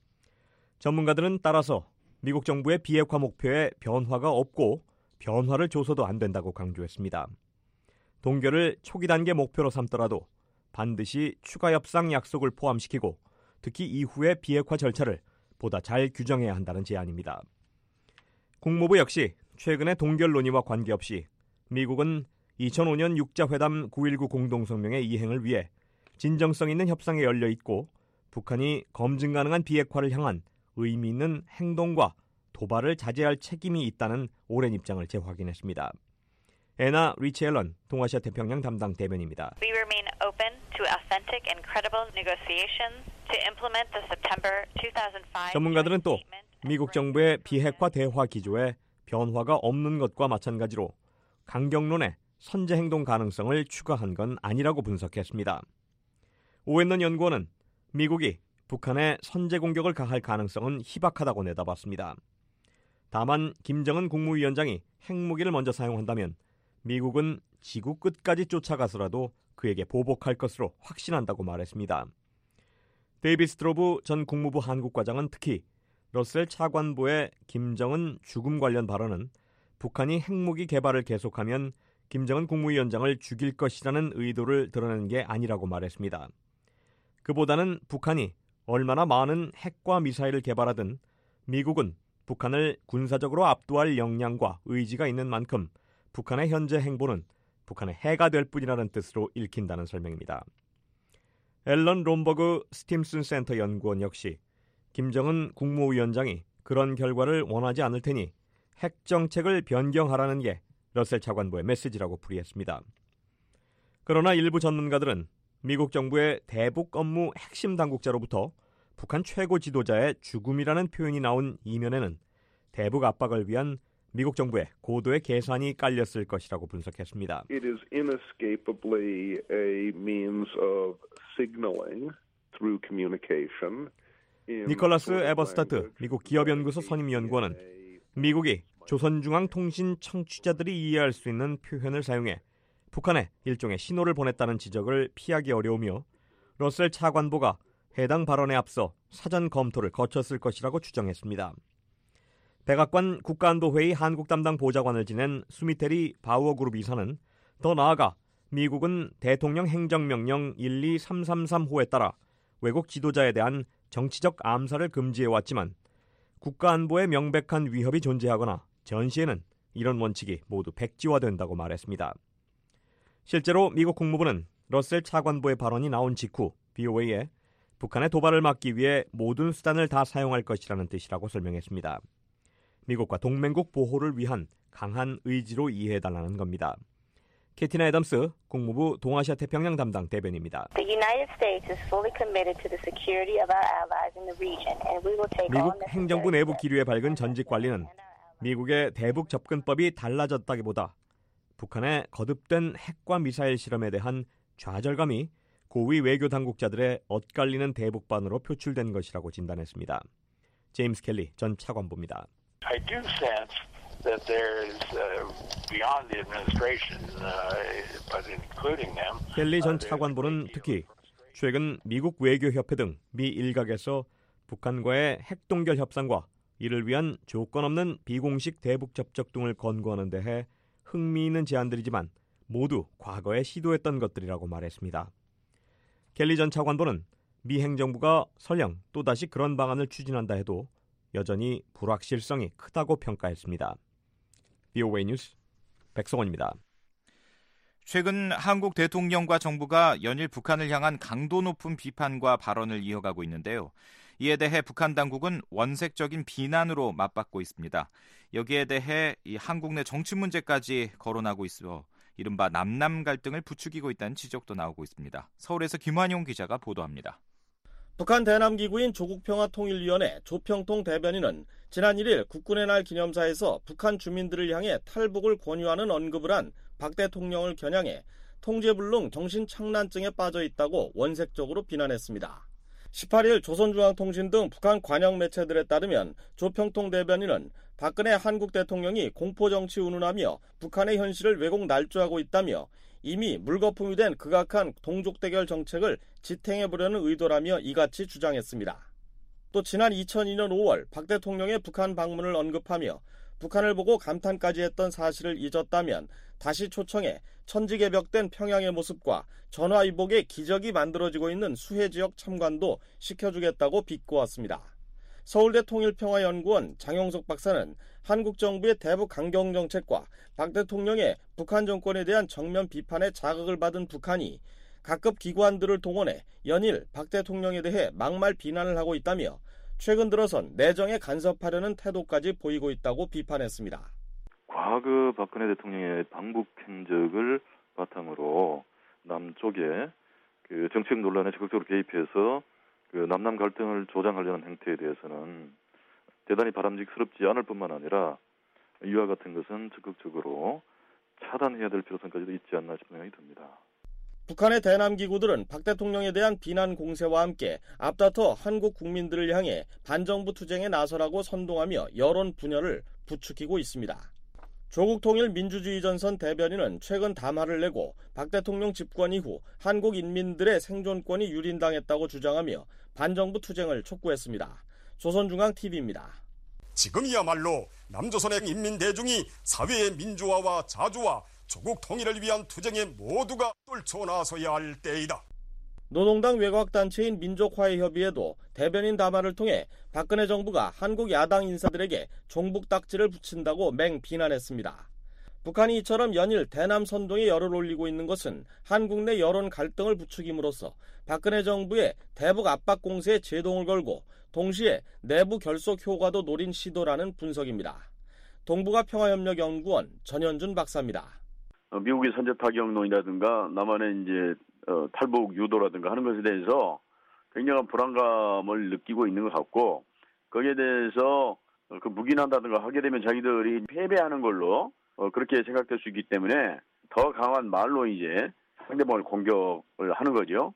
전문가들은 따라서 미국 정부의 비핵화 목표에 변화가 없고 변화를 줘서도 안 된다고 강조했습니다. 동결을 초기 단계 목표로 삼더라도 반드시 추가 협상 약속을 포함시키고 특히 이후의 비핵화 절차를 보다 잘 규정해야 한다는 제안입니다. 국무부 역시 최근의 동결 논의와 관계없이 미국은 2005년 6자회담 9.19 공동성명의 이행을 위해 진정성 있는 협상에 열려 있고 북한이 검증 가능한 비핵화를 향한 의미 있는 행동과 도발을 자제할 책임이 있다는 오랜 입장을 재확인했습니다. 애나 리치 앨런 동아시아 태평양 담당 대변입니다. We remain open to authentic and credible negotiations to implement the September 2005 전문가들은 또 미국 정부의 비핵화 대화 기조에 변화가 없는 것과 마찬가지로 강경론의 선제 행동 가능성을 추가한 건 아니라고 분석했습니다. 오웬넌 연구원은 미국이 북한에 선제 공격을 가할 가능성은 희박하다고 내다봤습니다. 다만 김정은 국무위원장이 핵무기를 먼저 사용한다면 미국은 지구 끝까지 쫓아가서라도 그에게 보복할 것으로 확신한다고 말했습니다. 데이비드 스트로브 전 국무부 한국과장은 특히 러셀 차관보의 김정은 죽음 관련 발언은 북한이 핵무기 개발을 계속하면 김정은 국무위원장을 죽일 것이라는 의도를 드러내는 게 아니라고 말했습니다. 그보다는 북한이 얼마나 많은 핵과 미사일을 개발하든 미국은 북한을 군사적으로 압도할 역량과 의지가 있는 만큼 북한의 현재 행보는 북한의 해가 될 뿐이라는 뜻으로 읽힌다는 설명입니다. 앨런 롬버그 스팀슨 센터 연구원 역시 김정은 국무위원장이 그런 결과를 원하지 않을 테니 핵 정책을 변경하라는 게 러셀 차관보의 메시지라고 풀이했습니다. 그러나 일부 전문가들은 미국 정부의 대북 업무 핵심 당국자로부터 북한 최고 지도자의 죽음이라는 표현이 나온 이면에는 대북 압박을 위한 미국 정부의 고도의 계산이 깔렸을 것이라고 분석했습니다. It is inescapably a means of signaling through communication. 니콜라스 에버스타트 미국 기업연구소 선임연구원은 미국이 조선중앙통신 청취자들이 이해할 수 있는 표현을 사용해 북한에 일종의 신호를 보냈다는 지적을 피하기 어려우며 러셀 차관보가 해당 발언에 앞서 사전 검토를 거쳤을 것이라고 추정했습니다. 백악관 국가안보회의 한국 담당 보좌관을 지낸 수미테리 바우어그룹 이사는 더 나아가 미국은 대통령 행정명령 12333호에 따라 외국 지도자에 대한 정치적 암살을 금지해왔지만 국가안보에 명백한 위협이 존재하거나 전시에는 이런 원칙이 모두 백지화된다고 말했습니다. 실제로 미국 국무부는 러셀 차관보의 발언이 나온 직후 BOA에 북한의 도발을 막기 위해 모든 수단을 다 사용할 것이라는 뜻이라고 설명했습니다. 미국과 동맹국 보호를 위한 강한 의지로 이해해달라는 겁니다. 캐티나 애덤스 국무부 동아시아 태평양 담당 대변입니다. 미국 행정부 내부 기류에 밝은 전직 관리는 미국의 대북 접근법이 달라졌다기보다 북한의 거듭된 핵과 미사일 실험에 대한 좌절감이 고위 외교 당국자들의 엇갈리는 대북반으로 표출된 것이라고 진단했습니다. 제임스 켈리 전 차관보입니다. I do sense that there is beyond the administration, but including them. 켈리 전 차관보는 특히 최근 미국 외교협회 등 미 일각에서 북한과의 핵동결 협상과 이를 위한 조건 없는 비공식 대북 접촉 등을 권고하는 데에 흥미있는 제안들이지만 모두 과거에 시도했던 것들이라고 말했습니다. 켈리 전 차관보는 미 행정부가 설령 또다시 그런 방안을 추진한다 해도 여전히 불확실성이 크다고 평가했습니다. VOA 뉴스 백성원입니다. 최근 한국 대통령과 정부가 연일 북한을 향한 강도 높은 비판과 발언을 이어가고 있는데요. 이에 대해 북한 당국은 원색적인 비난으로 맞받고 있습니다. 여기에 대해 이 한국 내 정치 문제까지 거론하고 있어 이른바 남남 갈등을 부추기고 있다는 지적도 나오고 있습니다. 서울에서 김환용 기자가 보도합니다. 북한 대남기구인 조국평화통일위원회 조평통 대변인은 지난 1일 국군의 날 기념사에서 북한 주민들을 향해 탈북을 권유하는 언급을 한 박 대통령을 겨냥해 통제불능 정신착란증에 빠져 있다고 원색적으로 비난했습니다. 18일 조선중앙통신 등 북한 관영 매체들에 따르면 조평통 대변인은 박근혜 한국 대통령이 공포정치 운운하며 북한의 현실을 왜곡 날조하고 있다며 이미 물거품이 된 극악한 동족대결 정책을 지탱해보려는 의도라며 이같이 주장했습니다. 또 지난 2002년 5월 박 대통령의 북한 방문을 언급하며 북한을 보고 감탄까지 했던 사실을 잊었다면 다시 초청해 천지개벽된 평양의 모습과 전화위복의 기적이 만들어지고 있는 수해 지역 참관도 시켜주겠다고 비꼬았습니다. 서울대 통일평화연구원 장용석 박사는 한국 정부의 대북 강경 정책과 박 대통령의 북한 정권에 대한 정면 비판에 자극을 받은 북한이 각급 기관들을 동원해 연일 박 대통령에 대해 막말 비난을 하고 있다며 최근 들어선 내정에 간섭하려는 태도까지 보이고 있다고 비판했습니다. 과거 박근혜 대통령의 방북 행적을 바탕으로 남쪽에 그 정책 논란에 적극적으로 개입해서 그 남남 갈등을 조장하려는 행태에 대해서는 대단히 바람직스럽지 않을 뿐만 아니라 이와 같은 것은 적극적으로 차단해야 될 필요성까지도 있지 않나 싶은 생각이 듭니다. 북한의 대남기구들은 박 대통령에 대한 비난 공세와 함께 앞다퉈 한국 국민들을 향해 반정부 투쟁에 나서라고 선동하며 여론 분열을 부추기고 있습니다. 조국통일 민주주의전선 대변인은 최근 담화를 내고 박 대통령 집권 이후 한국 인민들의 생존권이 유린당했다고 주장하며 반정부 투쟁을 촉구했습니다. 조선중앙TV입니다. 지금이야말로 남조선의 인민대중이 사회의 민주화와 자주화, 조국 통일을 위한 투쟁에 모두가 떨쳐나서야 할 때이다. 노동당 외곽단체인 민족화해협의회도 대변인 담화를 통해 박근혜 정부가 한국 야당 인사들에게 종북 딱지를 붙인다고 맹 비난했습니다. 북한이 이처럼 연일 대남 선동에 열을 올리고 있는 것은 한국 내 여론 갈등을 부추김으로써 박근혜 정부의 대북 압박 공세에 제동을 걸고 동시에 내부 결속 효과도 노린 시도라는 분석입니다. 동북아 평화협력연구원 전현준 박사입니다. 미국의 선제 타격론이라든가 남한의 이제 탈북 유도라든가 하는 것에 대해서 굉장한 불안감을 느끼고 있는 것 같고 거기에 대해서 그 묵인한다든가 하게 되면 자기들이 패배하는 걸로 그렇게 생각될 수 있기 때문에 더 강한 말로 이제 상대방을 공격을 하는 거죠.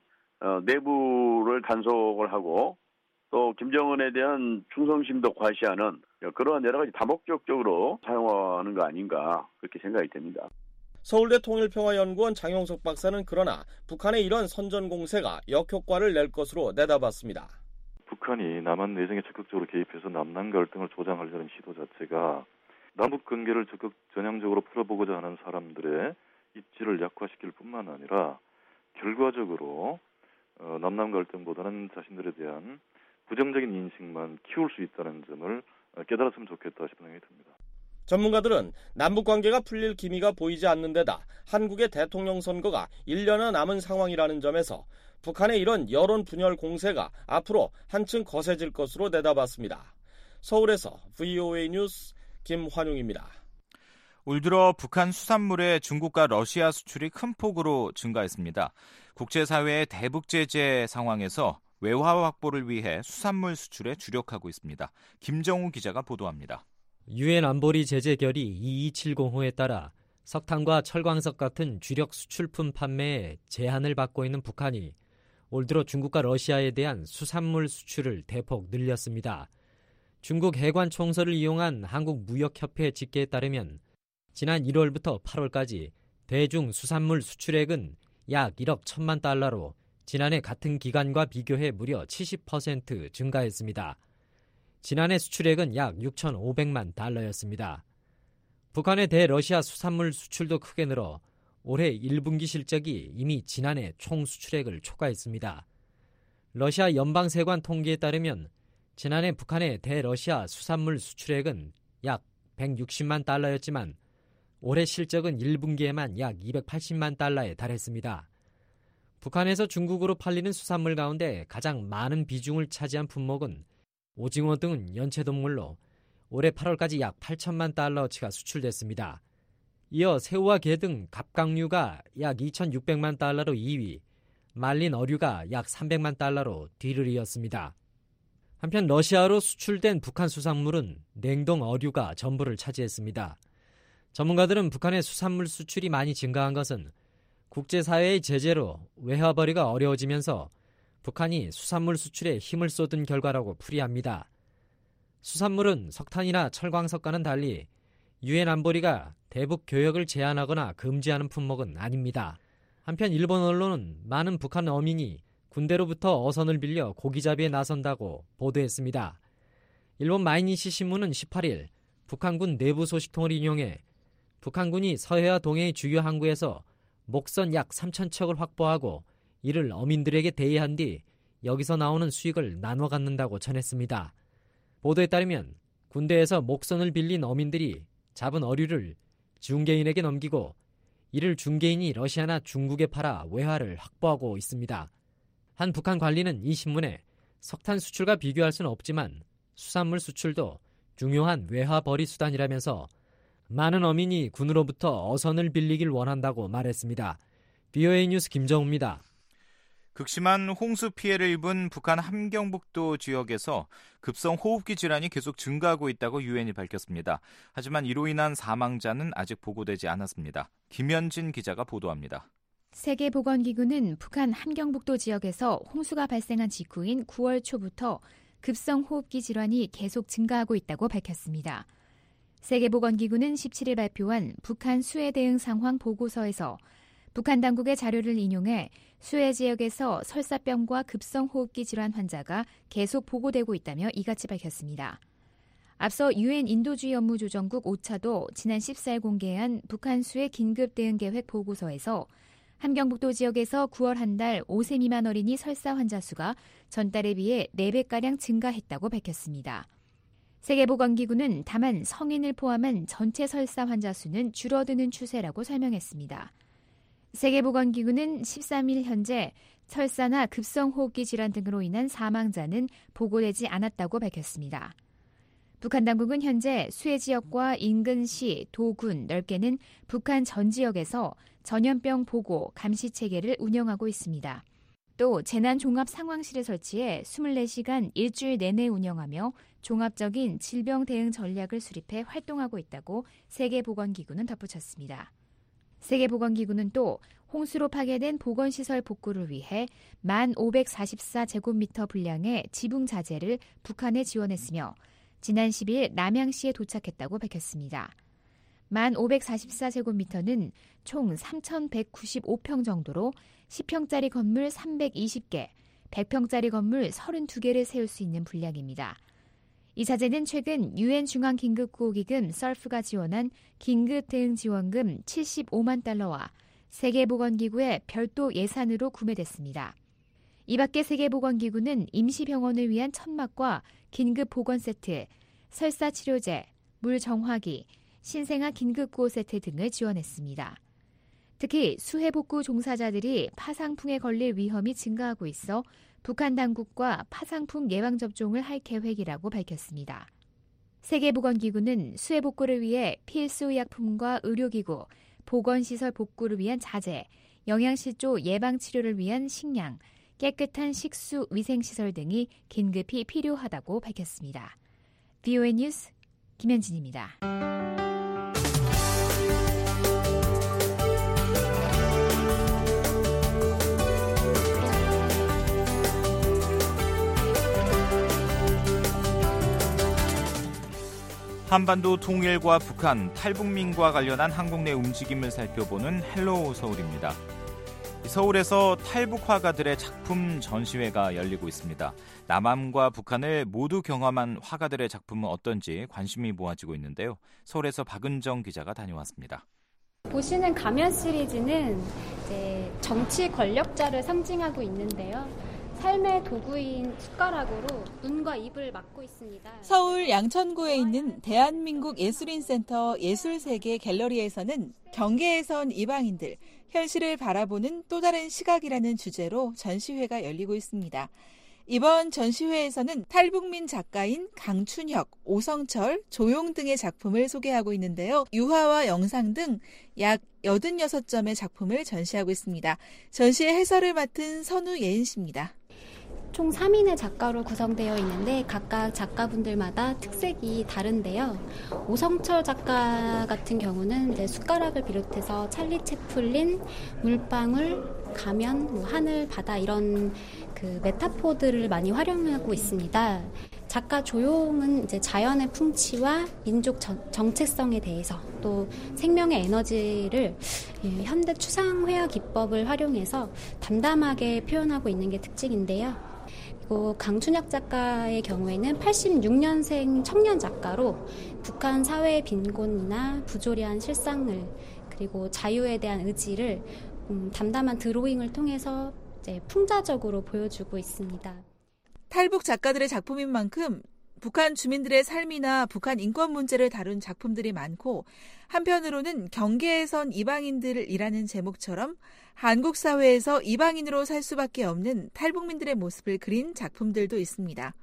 내부를 단속을 하고 또 김정은에 대한 충성심도 과시하는 그러한 여러 가지 다목적으로 사용하는 거 아닌가 그렇게 생각이 됩니다. 서울대 통일평화연구원 장용석 박사는 그러나 북한의 이런 선전 공세가 역효과를 낼 것으로 내다봤습니다. 북한이 남한 내정에 적극적으로 개입해서 남남 갈등을 조장하려는 시도 자체가 남북 관계를 적극 전향적으로 풀어보고자 하는 사람들의 입지를 약화시킬 뿐만 아니라 결과적으로 남남 갈등보다는 자신들에 대한 부정적인 인식만 키울 수 있다는 점을 깨달았으면 좋겠다 싶은 생각이 듭니다. 전문가들은 남북관계가 풀릴 기미가 보이지 않는 데다 한국의 대통령 선거가 1년여 남은 상황이라는 점에서 북한의 이런 여론 분열 공세가 앞으로 한층 거세질 것으로 내다봤습니다. 서울에서 VOA 뉴스 김환용입니다. 올 들어 북한 수산물의 중국과 러시아 수출이 큰 폭으로 증가했습니다. 국제사회의 대북 제재 상황에서 외화 확보를 위해 수산물 수출에 주력하고 있습니다. 김정우 기자가 보도합니다. 유엔 안보리 제재 결의 2270호에 따라 석탄과 철광석 같은 주력 수출품 판매에 제한을 받고 있는 북한이 올 들어 중국과 러시아에 대한 수산물 수출을 대폭 늘렸습니다. 중국 해관 총서를 이용한 한국무역협회 집계에 따르면 지난 1월부터 8월까지 대중 수산물 수출액은 약 1억 1천만 달러로 지난해 같은 기간과 비교해 무려 70% 증가했습니다. 지난해 수출액은 약 6,500만 달러였습니다. 북한의 대러시아 수산물 수출도 크게 늘어 올해 1분기 실적이 이미 지난해 총 수출액을 초과했습니다. 러시아 연방세관 통계에 따르면 지난해 북한의 대러시아 수산물 수출액은 약 160만 달러였지만 올해 실적은 1분기에만 약 280만 달러에 달했습니다. 북한에서 중국으로 팔리는 수산물 가운데 가장 많은 비중을 차지한 품목은 오징어 등 연체동물로 올해 8월까지 약 8천만 달러치가 수출됐습니다. 이어 새우와 게 등 갑각류가 약 2,600만 달러로 2위, 말린 어류가 약 300만 달러로 뒤를 이었습니다. 한편 러시아로 수출된 북한 수산물은 냉동 어류가 전부를 차지했습니다. 전문가들은 북한의 수산물 수출이 많이 증가한 것은 국제사회의 제재로 외화벌이가 어려워지면서 북한이 수산물 수출에 힘을 쏟은 결과라고 풀이합니다. 수산물은 석탄이나 철광석과는 달리 유엔 안보리가 대북 교역을 제한하거나 금지하는 품목은 아닙니다. 한편 일본 언론은 많은 북한 어민이 군대로부터 어선을 빌려 고기잡이에 나선다고 보도했습니다. 일본 마이니시 신문은 18일 북한군 내부 소식통을 인용해 북한군이 서해와 동해의 주요 항구에서 목선 약 3,000척을 확보하고 이를 어민들에게 대여한 뒤 여기서 나오는 수익을 나눠 갖는다고 전했습니다. 보도에 따르면 군대에서 목선을 빌린 어민들이 잡은 어류를 중개인에게 넘기고 이를 중개인이 러시아나 중국에 팔아 외화를 확보하고 있습니다. 한 북한 관리는 이 신문에 석탄 수출과 비교할 수는 없지만 수산물 수출도 중요한 외화 벌이 수단이라면서 많은 어민이 군으로부터 어선을 빌리길 원한다고 말했습니다. VOA 뉴스 김정우입니다. 극심한 홍수 피해를 입은 북한 함경북도 지역에서 급성 호흡기 질환이 계속 증가하고 있다고 유엔이 밝혔습니다. 하지만 이로 인한 사망자는 아직 보고되지 않았습니다. 김현진 기자가 보도합니다. 세계보건기구는 북한 함경북도 지역에서 홍수가 발생한 직후인 9월 초부터 급성 호흡기 질환이 계속 증가하고 있다고 밝혔습니다. 세계보건기구는 17일 발표한 북한 수해 대응 상황 보고서에서 북한 당국의 자료를 인용해 수해 지역에서 설사병과 급성 호흡기 질환 환자가 계속 보고되고 있다며 이같이 밝혔습니다. 앞서 유엔 인도주의 업무조정국 오차도 지난 14일 공개한 북한 수해 긴급 대응 계획 보고서에서 함경북도 지역에서 9월 한 달 5세 미만 어린이 설사 환자 수가 전달에 비해 4배가량 증가했다고 밝혔습니다. 세계보건기구는 다만 성인을 포함한 전체 설사 환자 수는 줄어드는 추세라고 설명했습니다. 세계보건기구는 13일 현재 설사나 급성호흡기 질환 등으로 인한 사망자는 보고되지 않았다고 밝혔습니다. 북한 당국은 현재 수해 지역과 인근 시, 도군, 넓게는 북한 전 지역에서 전염병 보고, 감시 체계를 운영하고 있습니다. 또 재난종합상황실을 설치해 24시간 일주일 내내 운영하며 종합적인 질병 대응 전략을 수립해 활동하고 있다고 세계보건기구는 덧붙였습니다. 세계보건기구는 또 홍수로 파괴된 보건시설 복구를 위해 1,544제곱미터 분량의 지붕 자재를 북한에 지원했으며 지난 10일 남양시에 도착했다고 밝혔습니다. 1,544제곱미터는 총 3,195평 정도로 10평짜리 건물 320개, 100평짜리 건물 32개를 세울 수 있는 분량입니다. 이 자재는 최근 유엔 중앙긴급구호기금 썰프가 지원한 긴급대응지원금 75만 달러와 세계보건기구의 별도 예산으로 구매됐습니다. 이 밖에 세계보건기구는 임시병원을 위한 천막과 긴급보건세트, 설사치료제, 물정화기, 신생아 긴급구호 세트 등을 지원했습니다. 특히 수해복구 종사자들이 파상풍에 걸릴 위험이 증가하고 있어 북한 당국과 파상풍 예방접종을 할 계획이라고 밝혔습니다. 세계보건기구는 수해복구를 위해 필수의약품과 의료기구, 보건시설 복구를 위한 자재, 영양실조 예방치료를 위한 식량, 깨끗한 식수 위생시설 등이 긴급히 필요하다고 밝혔습니다. VOA 뉴스 김현진입니다. 한반도 통일과 북한, 탈북민과 관련한 한국 내 움직임을 살펴보는 헬로우 서울입니다. 서울에서 탈북 화가들의 작품 전시회가 열리고 있습니다. 남한과 북한을 모두 경험한 화가들의 작품은 어떤지 관심이 모아지고 있는데요. 서울에서 박은정 기자가 다녀왔습니다. 보시는 가면 시리즈는 이제 정치 권력자를 상징하고 있는데요. 삶의 도구인 숟가락으로 눈과 입을 막고 있습니다. 서울 양천구에 있는 대한민국 예술인센터 예술세계 갤러리에서는 경계에선 이방인들, 현실을 바라보는 또 다른 시각이라는 주제로 전시회가 열리고 있습니다. 이번 전시회에서는 탈북민 작가인 강춘혁, 오성철, 조용 등의 작품을 소개하고 있는데요. 유화와 영상 등 약 86점의 작품을 전시하고 있습니다. 전시의 해설을 맡은 선우예은 씨입니다. 총 3인의 작가로 구성되어 있는데 각각 작가분들마다 특색이 다른데요. 오성철 작가 같은 경우는 이제 숟가락을 비롯해서 찰리 채플린, 물방울, 가면, 하늘, 바다 이런 그 메타포들을 많이 활용하고 있습니다. 작가 조용은 이제 자연의 풍치와 민족 정체성에 대해서 또 생명의 에너지를 현대 추상회화 기법을 활용해서 담담하게 표현하고 있는 게 특징인데요. 그리고 강춘혁 작가의 경우에는 86년생 청년 작가로 북한 사회의 빈곤이나 부조리한 실상을 그리고 자유에 대한 의지를 담담한 드로잉을 통해서 이제 풍자적으로 보여주고 있습니다. 탈북 작가들의 작품인 만큼 북한 주민들의 삶이나 북한 인권 문제를 다룬 작품들이 많고 한편으로는 경계에선 이방인들이라는 제목처럼 한국 사회에서 이방인으로 살 수밖에 없는 탈북민들의 모습을 그린 작품들도 있습니다.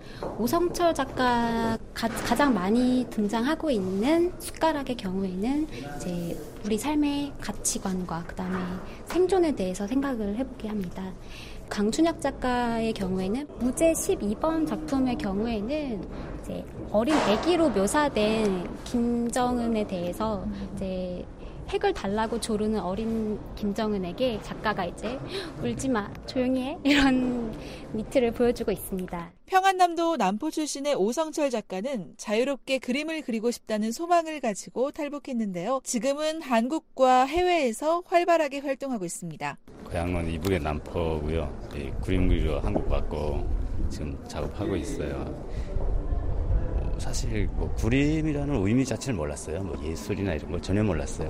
오성철 작가 가장 많이 등장하고 있는 숟가락의 경우에는 이제 우리 삶의 가치관과 그다음에 생존에 대해서 생각을 해보게 합니다. 강춘혁 작가의 경우에는 무제 12번 작품의 경우에는 이제 어린 아기로 묘사된 김정은에 대해서 이제 핵을 달라고 조르는 어린 김정은에게 작가가 이제 울지 마, 조용히 해 이런 미트를 보여주고 있습니다. 평안남도 남포 출신의 오성철 작가는 자유롭게 그림을 그리고 싶다는 소망을 가지고 탈북했는데요. 지금은 한국과 해외에서 활발하게 활동하고 있습니다. 고향은 이북의 남포고요. 그림 그리러 한국 왔고 지금 작업하고 있어요. 사실 뭐 그림이라는 의미 자체를 몰랐어요. 뭐 예술이나 이런 걸 전혀 몰랐어요.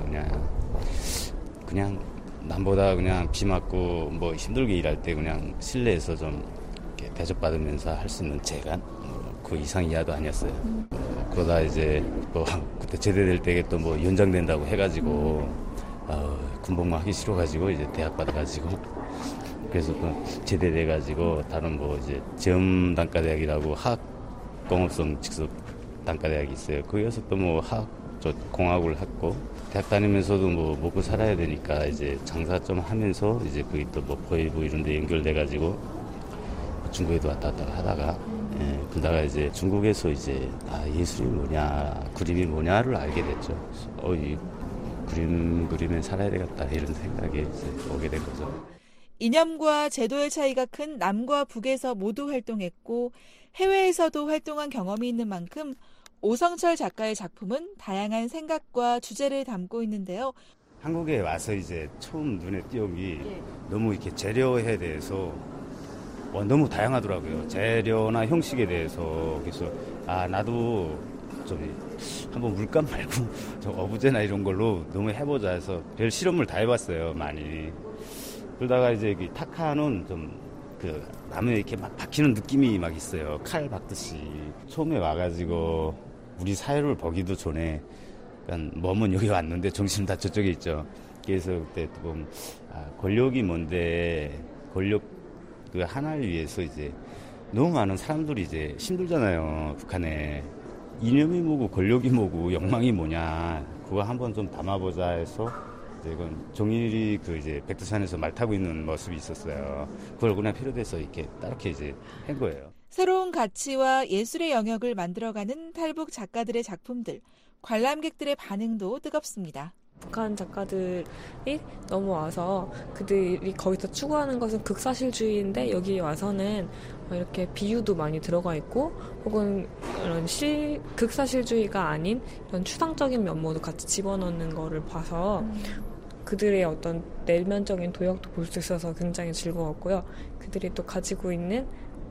그냥 남보다 그냥 비 맞고 뭐 힘들게 일할 때 그냥 실내에서 좀 이렇게 대접받으면서 할 수 있는 재간 그 이상 이하도 아니었어요. 그러다 이제 뭐 그때 제대될 때 또 뭐 연장된다고 해가지고 군복무 하기 싫어가지고 이제 대학 받아가지고 그래서 또 제대돼가지고 다른 뭐 이제 지음 단과대학이라고 화학공업성 직접 단과대학이 있어요. 거기서 또 뭐 공학을 했고 대학 다니면서도 뭐 먹고 살아야 되니까 이제 장사 좀 하면서 이제 거기 또 뭐 포이브 이런 데 연결돼가지고 중국에도 왔다 갔다 하다가 그러다가 이제 중국에서 이제 예술이 뭐냐 그림이 뭐냐를 알게 됐죠. 이 그림에 살아야 되겠다 이런 생각에 이제 오게 된 거죠. 이념과 제도의 차이가 큰 남과 북에서 모두 활동했고 해외에서도 활동한 경험이 있는 만큼 오성철 작가의 작품은 다양한 생각과 주제를 담고 있는데요. 한국에 와서 이제 처음 눈에 띄는 게 너무 이렇게 재료에 대해서 너무 다양하더라고요. 재료나 형식에 대해서. 그래서 나도 좀 한번 물감 말고 좀 어부제나 이런 걸로 너무 해보자 해서 별 실험을 다 해봤어요. 많이. 그러다가 이제 타카는 좀 나무에 이렇게 막 박히는 느낌이 막 있어요. 칼 박듯이. 처음에 와가지고 우리 사회를 보기도 전에 몸은 여기 왔는데 정신은 다 저쪽에 있죠. 그래서 그때 또 보면 권력이 뭔데 권력 그 하나를 위해서 이제 너무 많은 사람들이 이제 힘들잖아요. 북한에. 이념이 뭐고 권력이 뭐고 욕망이 뭐냐 그거 한번 좀 담아보자 해서 이건 종일이 이제 백두산에서 말 타고 있는 모습이 있었어요. 그걸 그냥 필요돼서 이렇게 이제 한 거예요. 새로운 가치와 예술의 영역을 만들어가는 탈북 작가들의 작품들, 관람객들의 반응도 뜨겁습니다. 북한 작가들이 넘어와서 그들이 거기서 추구하는 것은 극사실주의인데 여기 와서는 이렇게 비유도 많이 들어가 있고 혹은 이런 극사실주의가 아닌 이런 추상적인 면모도 같이 집어넣는 거를 봐서 그들의 어떤 내면적인 도약도 볼 수 있어서 굉장히 즐거웠고요. 그들이 또 가지고 있는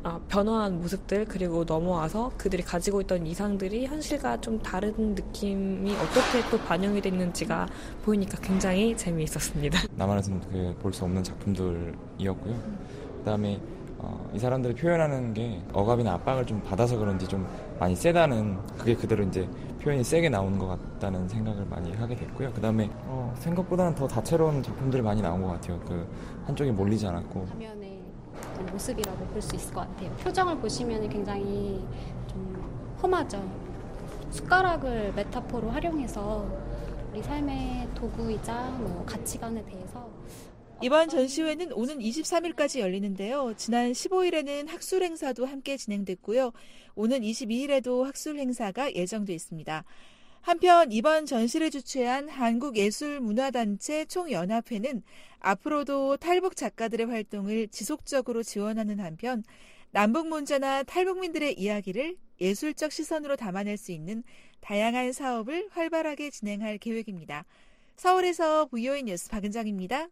변화한 모습들 그리고 넘어와서 그들이 가지고 있던 이상들이 현실과 좀 다른 느낌이 어떻게 또 반영이 됐는지가 보이니까 굉장히 재미있었습니다. 남한에서는 볼 수 없는 작품들이었고요. 그다음에 이 사람들이 표현하는 게 억압이나 압박을 좀 받아서 그런지 좀 많이 세다는 그게 그대로 이제 표현이 세게 나오는 것 같다는 생각을 많이 하게 됐고요. 그다음에 생각보다는 더 다채로운 작품들이 많이 나온 것 같아요. 한쪽에 몰리지 않았고. 화면의 모습이라고 볼 수 있을 것 같아요. 표정을 보시면 굉장히 좀 험하죠. 숟가락을 메타포로 활용해서 우리 삶의 도구이자 가치관에 대해서 이번 전시회는 오는 23일까지 열리는데요. 지난 15일에는 학술 행사도 함께 진행됐고요. 오는 22일에도 학술 행사가 예정돼 있습니다. 한편 이번 전시를 주최한 한국예술문화단체 총연합회는 앞으로도 탈북 작가들의 활동을 지속적으로 지원하는 한편 남북 문제나 탈북민들의 이야기를 예술적 시선으로 담아낼 수 있는 다양한 사업을 활발하게 진행할 계획입니다. 서울에서 VOA 뉴스 박은정입니다.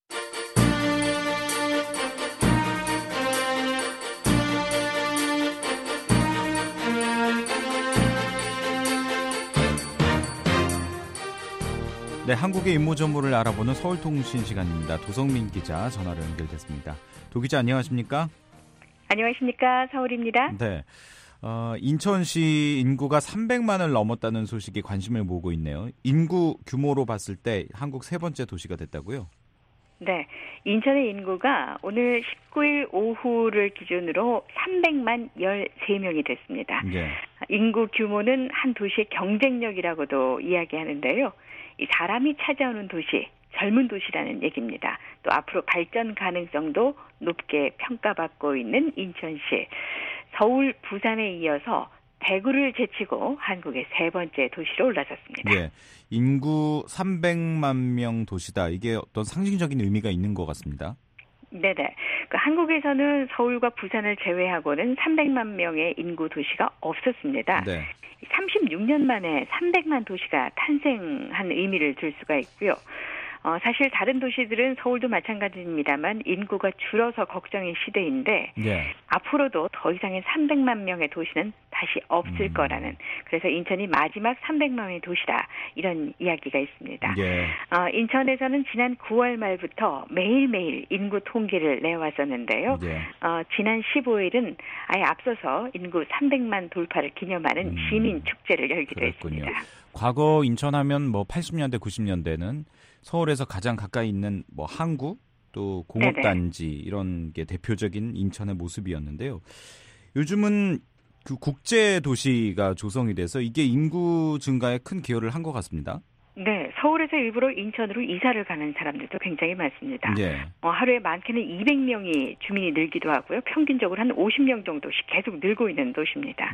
네, 한국의 인물 전무를 알아보는 서울통신 시간입니다. 도성민 기자 전화로 연결됐습니다. 도 기자 안녕하십니까? 안녕하십니까? 서울입니다. 네, 인천시 인구가 300만을 넘었다는 소식이 관심을 모으고 있네요. 인구 규모로 봤을 때 한국 세 번째 도시가 됐다고요? 네, 인천의 인구가 오늘 19일 오후를 기준으로 300만 13명이 됐습니다. 네. 인구 규모는 한 도시의 경쟁력이라고도 이야기하는데요. 이 사람이 찾아오는 도시, 젊은 도시라는 얘기입니다. 또 앞으로 발전 가능성도 높게 평가받고 있는 인천시. 서울, 부산에 이어서 대구를 제치고 한국의 세 번째 도시로 올라섰습니다. 네, 인구 300만 명 도시다. 이게 어떤 상징적인 의미가 있는 것 같습니다. 네네. 한국에서는 서울과 부산을 제외하고는 300만 명의 인구 도시가 없었습니다. 네. 36년 만에 300만 도시가 탄생한 의미를 들 수가 있고요. 사실 다른 도시들은 서울도 마찬가지입니다만 인구가 줄어서 걱정의 시대인데 앞으로도 더 이상의 300만 명의 도시는 다시 없을 거라는, 그래서 인천이 마지막 300만 명의 도시다, 이런 이야기가 있습니다. 인천에서는 지난 9월 말부터 매일매일 인구 통계를 내왔었는데요. 지난 15일은 아예 앞서서 인구 300만 돌파를 기념하는 시민 축제를 열기도 했습니다. 과거 인천하면 80년대, 90년대는 서울에서 가장 가까이 있는 항구, 또 공업단지 이런 게 대표적인 인천의 모습이었는데요. 요즘은 국제 도시가 조성이 돼서 이게 인구 증가에 큰 기여를 한 것 같습니다. 네, 서울에서 일부러 인천으로 이사를 가는 사람들도 굉장히 많습니다. 하루에 많게는 200명이 주민이 늘기도 하고요. 평균적으로 한 50명 정도씩 계속 늘고 있는 도시입니다.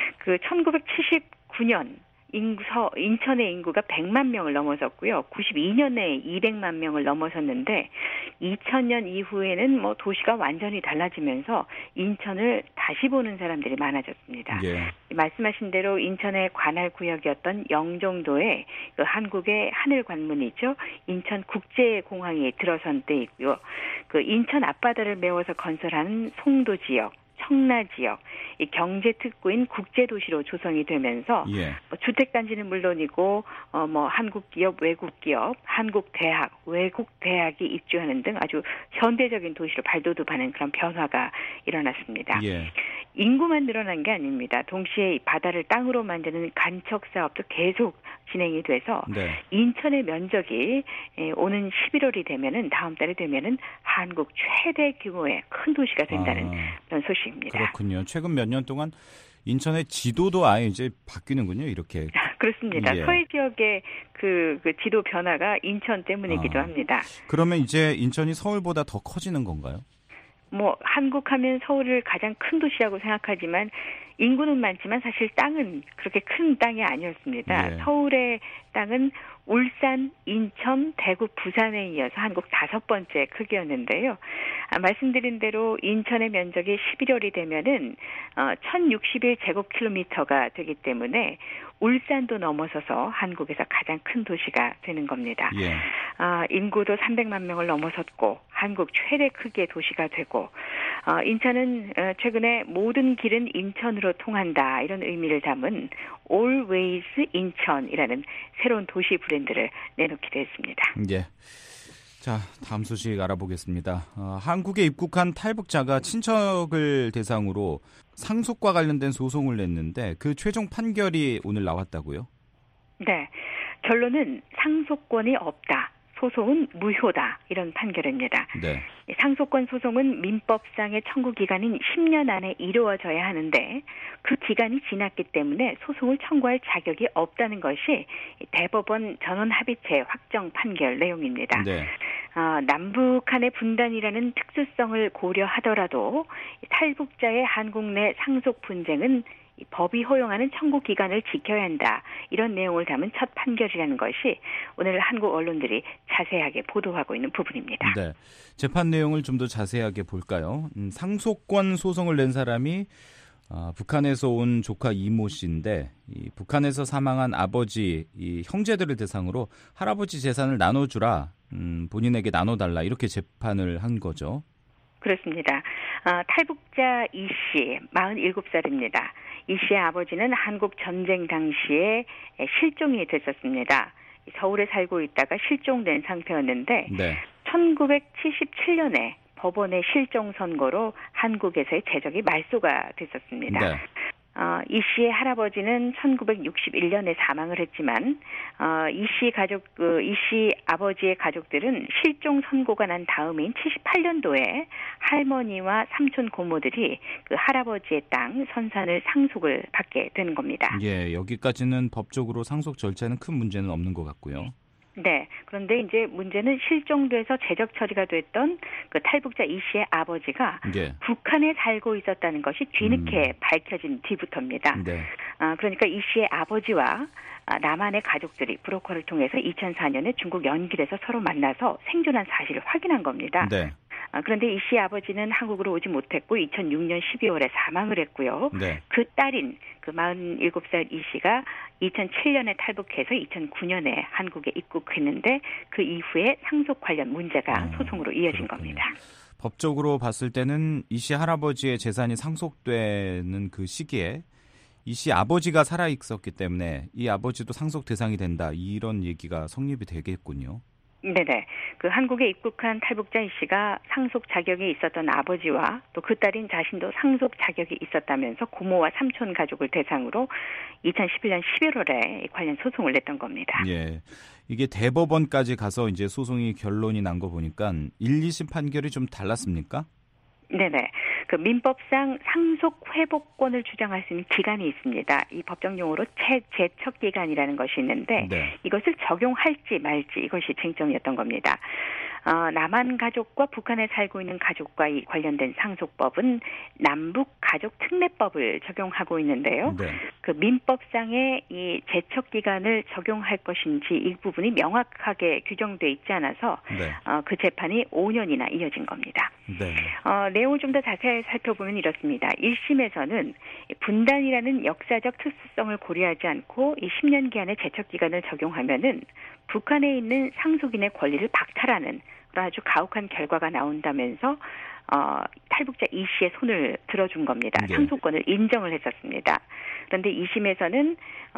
1979년 인천의 인구가 100만 명을 넘어섰고요. 92년에 200만 명을 넘어섰는데 2000년 이후에는 도시가 완전히 달라지면서 인천을 다시 보는 사람들이 많아졌습니다. 말씀하신 대로 인천의 관할 구역이었던 영종도에 한국의 하늘 관문이죠. 인천 국제공항이 들어선 때이고요. 인천 앞바다를 메워서 건설하는 송도 지역, 청라 지역, 이 경제 특구인 국제도시로 조성이 되면서 주택단지는 물론이고 한국 기업, 외국 기업, 한국 대학, 외국 대학이 입주하는 등 아주 현대적인 도시로 발돋움하는 그런 변화가 일어났습니다. 인구만 늘어난 게 아닙니다. 동시에 바다를 땅으로 만드는 간척 사업도 계속 진행이 돼서 인천의 면적이 오는 11월이 되면은, 다음 달이 되면은 한국 최대 규모의 큰 도시가 된다는 그런 소식입니다. 그렇군요. 최근 몇 년 동안 인천의 지도도 아예 이제 바뀌는군요. 이렇게. 그렇습니다. 서해 지역의 그 지도 변화가 인천 때문이기도 합니다. 그러면 이제 인천이 서울보다 더 커지는 건가요? 한국 하면 서울을 가장 큰 도시라고 생각하지만 인구는 많지만 사실 땅은 그렇게 큰 땅이 아니었습니다. 서울의 땅은 울산, 인천, 대구, 부산에 이어서 한국 5번째 크기였는데요. 말씀드린 대로 인천의 면적이 11월이 되면은 1061제곱킬로미터가 되기 때문에 울산도 넘어서서 한국에서 가장 큰 도시가 되는 겁니다. 인구도 300만 명을 넘어섰고 한국 최대 크기의 도시가 되고 인천은 최근에 모든 길은 인천으로 통한다 이런 의미를 담은 Always 인천이라는 새로운 도시 브랜드를 내놓기도 했습니다. 예. 자, 다음 소식 알아보겠습니다. 한국에 입국한 탈북자가 친척을 대상으로 상속과 관련된 소송을 냈는데 그 최종 판결이 오늘 나왔다고요? 네. 결론은 상속권이 없다. 소송은 무효다. 이런 판결입니다. 네. 상속권 소송은 민법상의 청구 기간인 10년 안에 이루어져야 하는데 그 기간이 지났기 때문에 소송을 청구할 자격이 없다는 것이 대법원 전원합의체 확정 판결 내용입니다. 네. 남북한의 분단이라는 특수성을 고려하더라도 탈북자의 한국 내 상속 분쟁은 법이 허용하는 청구 기간을 지켜야 한다. 이런 내용을 담은 첫 판결이라는 것이 오늘 한국 언론들이 자세하게 보도하고 있는 부분입니다. 네, 재판 내용을 좀 더 자세하게 볼까요? 상속권 소송을 낸 사람이 북한에서 온 조카 이모 씨인데 이 북한에서 사망한 아버지 이 형제들을 대상으로 할아버지 재산을 나눠주라, 본인에게 나눠달라 이렇게 재판을 한 거죠. 그렇습니다. 탈북자 이 씨, 47살입니다. 이 씨의 아버지는 한국 전쟁 당시에 실종이 됐었습니다. 서울에 살고 있다가 실종된 상태였는데 네. 1977년에 법원의 실종 선고로 한국에서의 재적이 말소가 됐었습니다. 네. 이 씨의 할아버지는 1961년에 사망을 했지만 이 씨 아버지의 가족들은 실종 선고가 난 다음인 78년도에 할머니와 삼촌 고모들이 그 할아버지의 땅 선산을 상속을 받게 되는 겁니다. 예, 여기까지는 법적으로 상속 절차에는 큰 문제는 없는 것 같고요. 네. 그런데 이제 문제는 실종돼서 재적 처리가 됐던 그 탈북자 이 씨의 아버지가 예. 북한에 살고 있었다는 것이 뒤늦게 밝혀진 뒤부터입니다. 네. 그러니까 이 씨의 아버지와 남한의 가족들이 브로커를 통해서 2004년에 중국 연길에서 서로 만나서 생존한 사실을 확인한 겁니다. 네. 그런데 이 씨의 아버지는 한국으로 오지 못했고 2006년 12월에 사망을 했고요. 네. 그 딸인 그 47살 이 씨가 2007년에 탈북해서 2009년에 한국에 입국했는데 그 이후에 상속 관련 문제가 소송으로 이어진 겁니다. 법적으로 봤을 때는 이 씨 할아버지의 재산이 상속되는 그 시기에 이 씨 아버지가 살아 있었기 때문에 이 아버지도 상속 대상이 된다. 이런 얘기가 성립이 되겠군요. 네네. 그 한국에 입국한 탈북자 이 씨가 상속 자격이 있었던 아버지와 또 그 딸인 자신도 상속 자격이 있었다면서 고모와 삼촌 가족을 대상으로 2011년 11월에 관련 소송을 냈던 겁니다. 예. 이게 대법원까지 가서 이제 소송이 결론이 난 거 보니까 1, 2심 판결이 좀 달랐습니까? 네네. 그 민법상 상속 회복권을 주장할 수 있는 기간이 있습니다. 이 법정 용어로 재척 기간이라는 것이 있는데 네. 이것을 적용할지 말지 이것이 쟁점이었던 겁니다. 남한 가족과 북한에 살고 있는 가족과 이 관련된 상속법은 남북 가족 특례법을 적용하고 있는데요. 네. 그 민법상의 이 재척 기간을 적용할 것인지 이 부분이 명확하게 규정돼 있지 않아서 네. 그 재판이 5년이나 이어진 겁니다. 네. 내용을 좀 더 자세히 살펴보면 이렇습니다. 1심에서는 분단이라는 역사적 특수성을 고려하지 않고 이 10년 기한의 재척 기간을 적용하면은 북한에 있는 상속인의 권리를 박탈하는 아주 가혹한 결과가 나온다면서 탈북자 이 씨의 손을 들어준 겁니다. 네. 상속권을 인정을 했었습니다. 그런데 2심에서는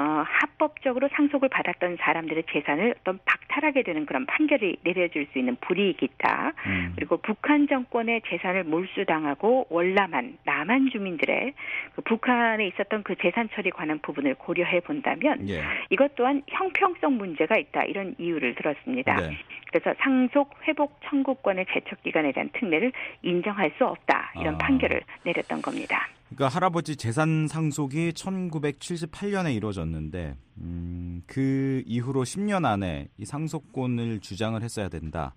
합법적으로 상속을 받았던 사람들의 재산을 어떤 박탈하게 되는 그런 판결이 내려질 수 있는 불이익이 있다. 그리고 북한 정권의 재산을 몰수당하고 월남한 남한 주민들의 그 북한에 있었던 그 재산 처리 관한 부분을 고려해 본다면 예. 이것 또한 형평성 문제가 있다. 이런 이유를 들었습니다. 네. 그래서 상속 회복 청구권의 재척 기간에 대한 특례를 인정할 수 없다. 이런 판결을 내렸던 겁니다. 그러니까 할아버지 재산 상속이 1978년에 이루어졌는데 그 이후로 10년 안에 이 상속권을 주장을 했어야 된다.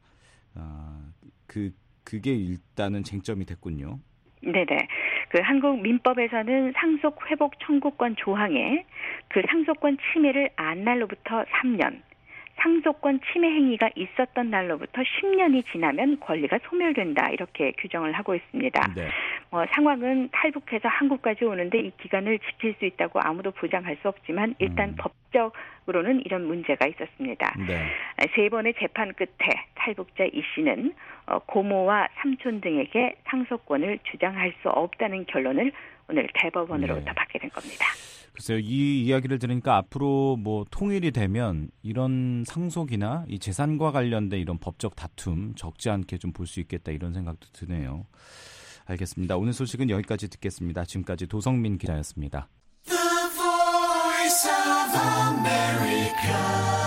그게 일단은 쟁점이 됐군요. 네네. 그 한국 민법에서는 상속 회복 청구권 조항에 그 상속권 침해를 안 날로부터 3년, 상속권 침해 행위가 있었던 날로부터 10년이 지나면 권리가 소멸된다 이렇게 규정을 하고 있습니다. 네. 상황은 탈북해서 한국까지 오는데 이 기간을 지킬 수 있다고 아무도 보장할 수 없지만 일단 법적으로는 이런 문제가 있었습니다. 네. 3번의 재판 끝에 탈북자 이 씨는 고모와 삼촌 등에게 상속권을 주장할 수 없다는 결론을 오늘 대법원으로부터 받게 된 겁니다. 글쎄요, 이 이야기를 들으니까 앞으로 뭐 통일이 되면 이런 상속이나 이 재산과 관련된 이런 법적 다툼 적지 않게 좀 볼 수 있겠다 이런 생각도 드네요. 알겠습니다. 오늘 소식은 여기까지 듣겠습니다. 지금까지 도성민 기자였습니다. The Voice of America,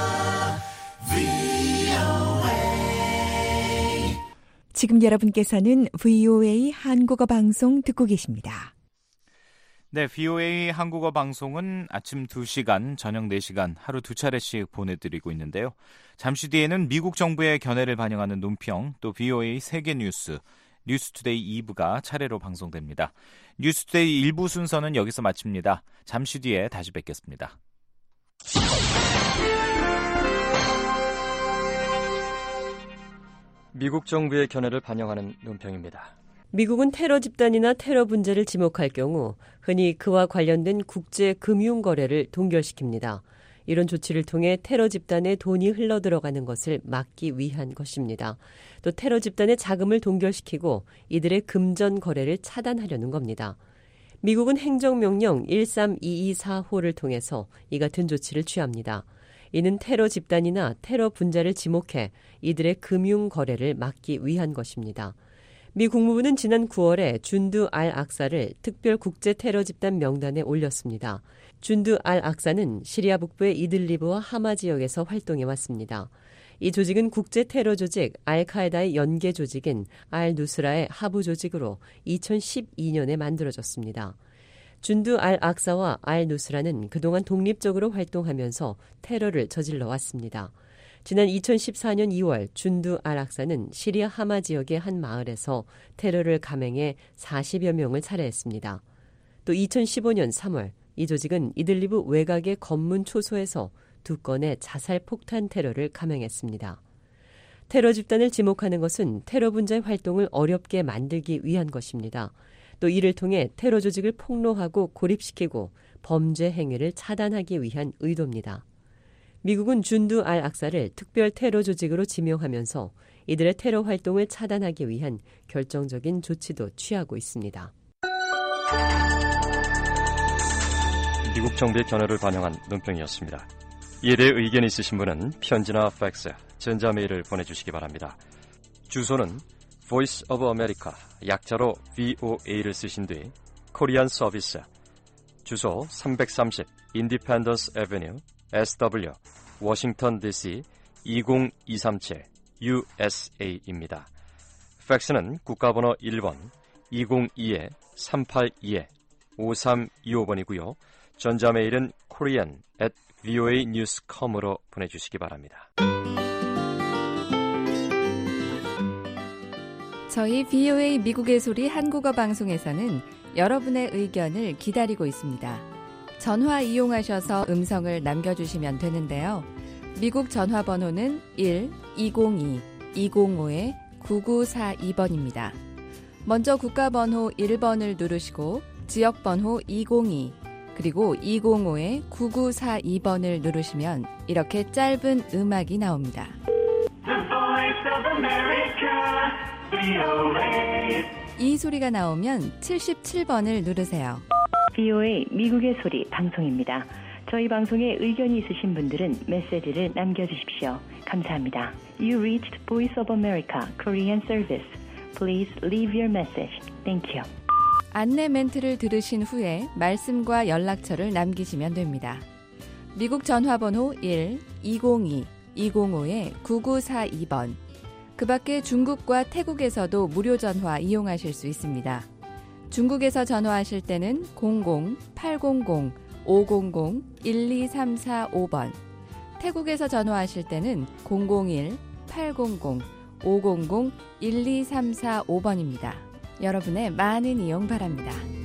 VOA. 지금 여러분께서는 VOA 한국어 방송 듣고 계십니다. 네, VOA 한국어 방송은 아침 2시간, 저녁 4시간 하루 2차례씩 보내드리고 있는데요. 잠시 뒤에는 미국 정부의 견해를 반영하는 논평, 또 VOA 세계 뉴스, 뉴스투데이 2부가 차례로 방송됩니다. 뉴스투데이 1부 순서는 여기서 마칩니다. 잠시 뒤에 다시 뵙겠습니다. 미국 정부의 견해를 반영하는 논평입니다. 미국은 테러 집단이나 테러 분자를 지목할 경우 흔히 그와 관련된 국제 금융 거래를 동결시킵니다. 이런 조치를 통해 테러 집단에 돈이 흘러들어가는 것을 막기 위한 것입니다. 또 테러 집단의 자금을 동결시키고 이들의 금전 거래를 차단하려는 겁니다. 미국은 행정명령 13224호를 통해서 이 같은 조치를 취합니다. 이는 테러 집단이나 테러 분자를 지목해 이들의 금융 거래를 막기 위한 것입니다. 미 국무부는 지난 9월에 준두 알-악사를 특별 국제 테러 집단 명단에 올렸습니다. 준두 알-악사는 시리아 북부의 이들리브와 하마 지역에서 활동해 왔습니다. 이 조직은 국제 테러 조직 알카에다의 연계 조직인 알-누스라의 하부 조직으로 2012년에 만들어졌습니다. 준두 알-악사와 알-누스라는 그동안 독립적으로 활동하면서 테러를 저질러 왔습니다. 지난 2014년 2월 준두 알-악사는 시리아 하마 지역의 한 마을에서 테러를 감행해 40여 명을 살해했습니다. 또 2015년 3월 이 조직은 이들리브 외곽의 검문 초소에서 2건의 자살 폭탄 테러를 감행했습니다. 테러 집단을 지목하는 것은 테러 분자의 활동을 어렵게 만들기 위한 것입니다. 또 이를 통해 테러 조직을 폭로하고 고립시키고 범죄 행위를 차단하기 위한 의도입니다. 미국은 준두 알-악사를 특별 테러 조직으로 지명하면서 이들의 테러 활동을 차단하기 위한 결정적인 조치도 취하고 있습니다. 미국 정부의 견해를 반영한 논평이었습니다. 이에 대해 의견이 있으신 분은 편지나 팩스, 전자메일을 보내주시기 바랍니다. 주소는 Voice of America, 약자로 VOA를 쓰신 뒤 코리안 서비스, 주소 330 Independence Avenue, SW, 워싱턴 DC 20237 USA입니다. 팩스는 국가번호 1번 202-382-5325번이고요. 전자메일은 korean@voanews.com으로 보내주시기 바랍니다. 저희 VOA 미국의 소리 한국어 방송에서는 여러분의 의견을 기다리고 있습니다. 전화 이용하셔서 음성을 남겨주시면 되는데요. 미국 전화번호는 1-202-205-9942번입니다. 먼저 국가번호 1번을 누르시고 지역번호 202 그리고 205-9942번을 누르시면 이렇게 짧은 음악이 나옵니다. 이 소리가 나오면 77번을 누르세요. VOA 미국의 소리 방송입니다. 저희 방송에 의견이 있으신 분들은 메시지를 남겨주십시오. 감사합니다. You reached Voice of America Korean Service. Please leave your message. Thank you. 안내 멘트를 들으신 후에 말씀과 연락처를 남기시면 됩니다. 미국 전화번호 1-202-205-9942번. 그 밖에 중국과 태국에서도 무료 전화 이용하실 수 있습니다. 중국에서 전화하실 때는 00-800-500-12345번, 태국에서 전화하실 때는 001-800-500-12345번입니다. 여러분의 많은 이용 바랍니다.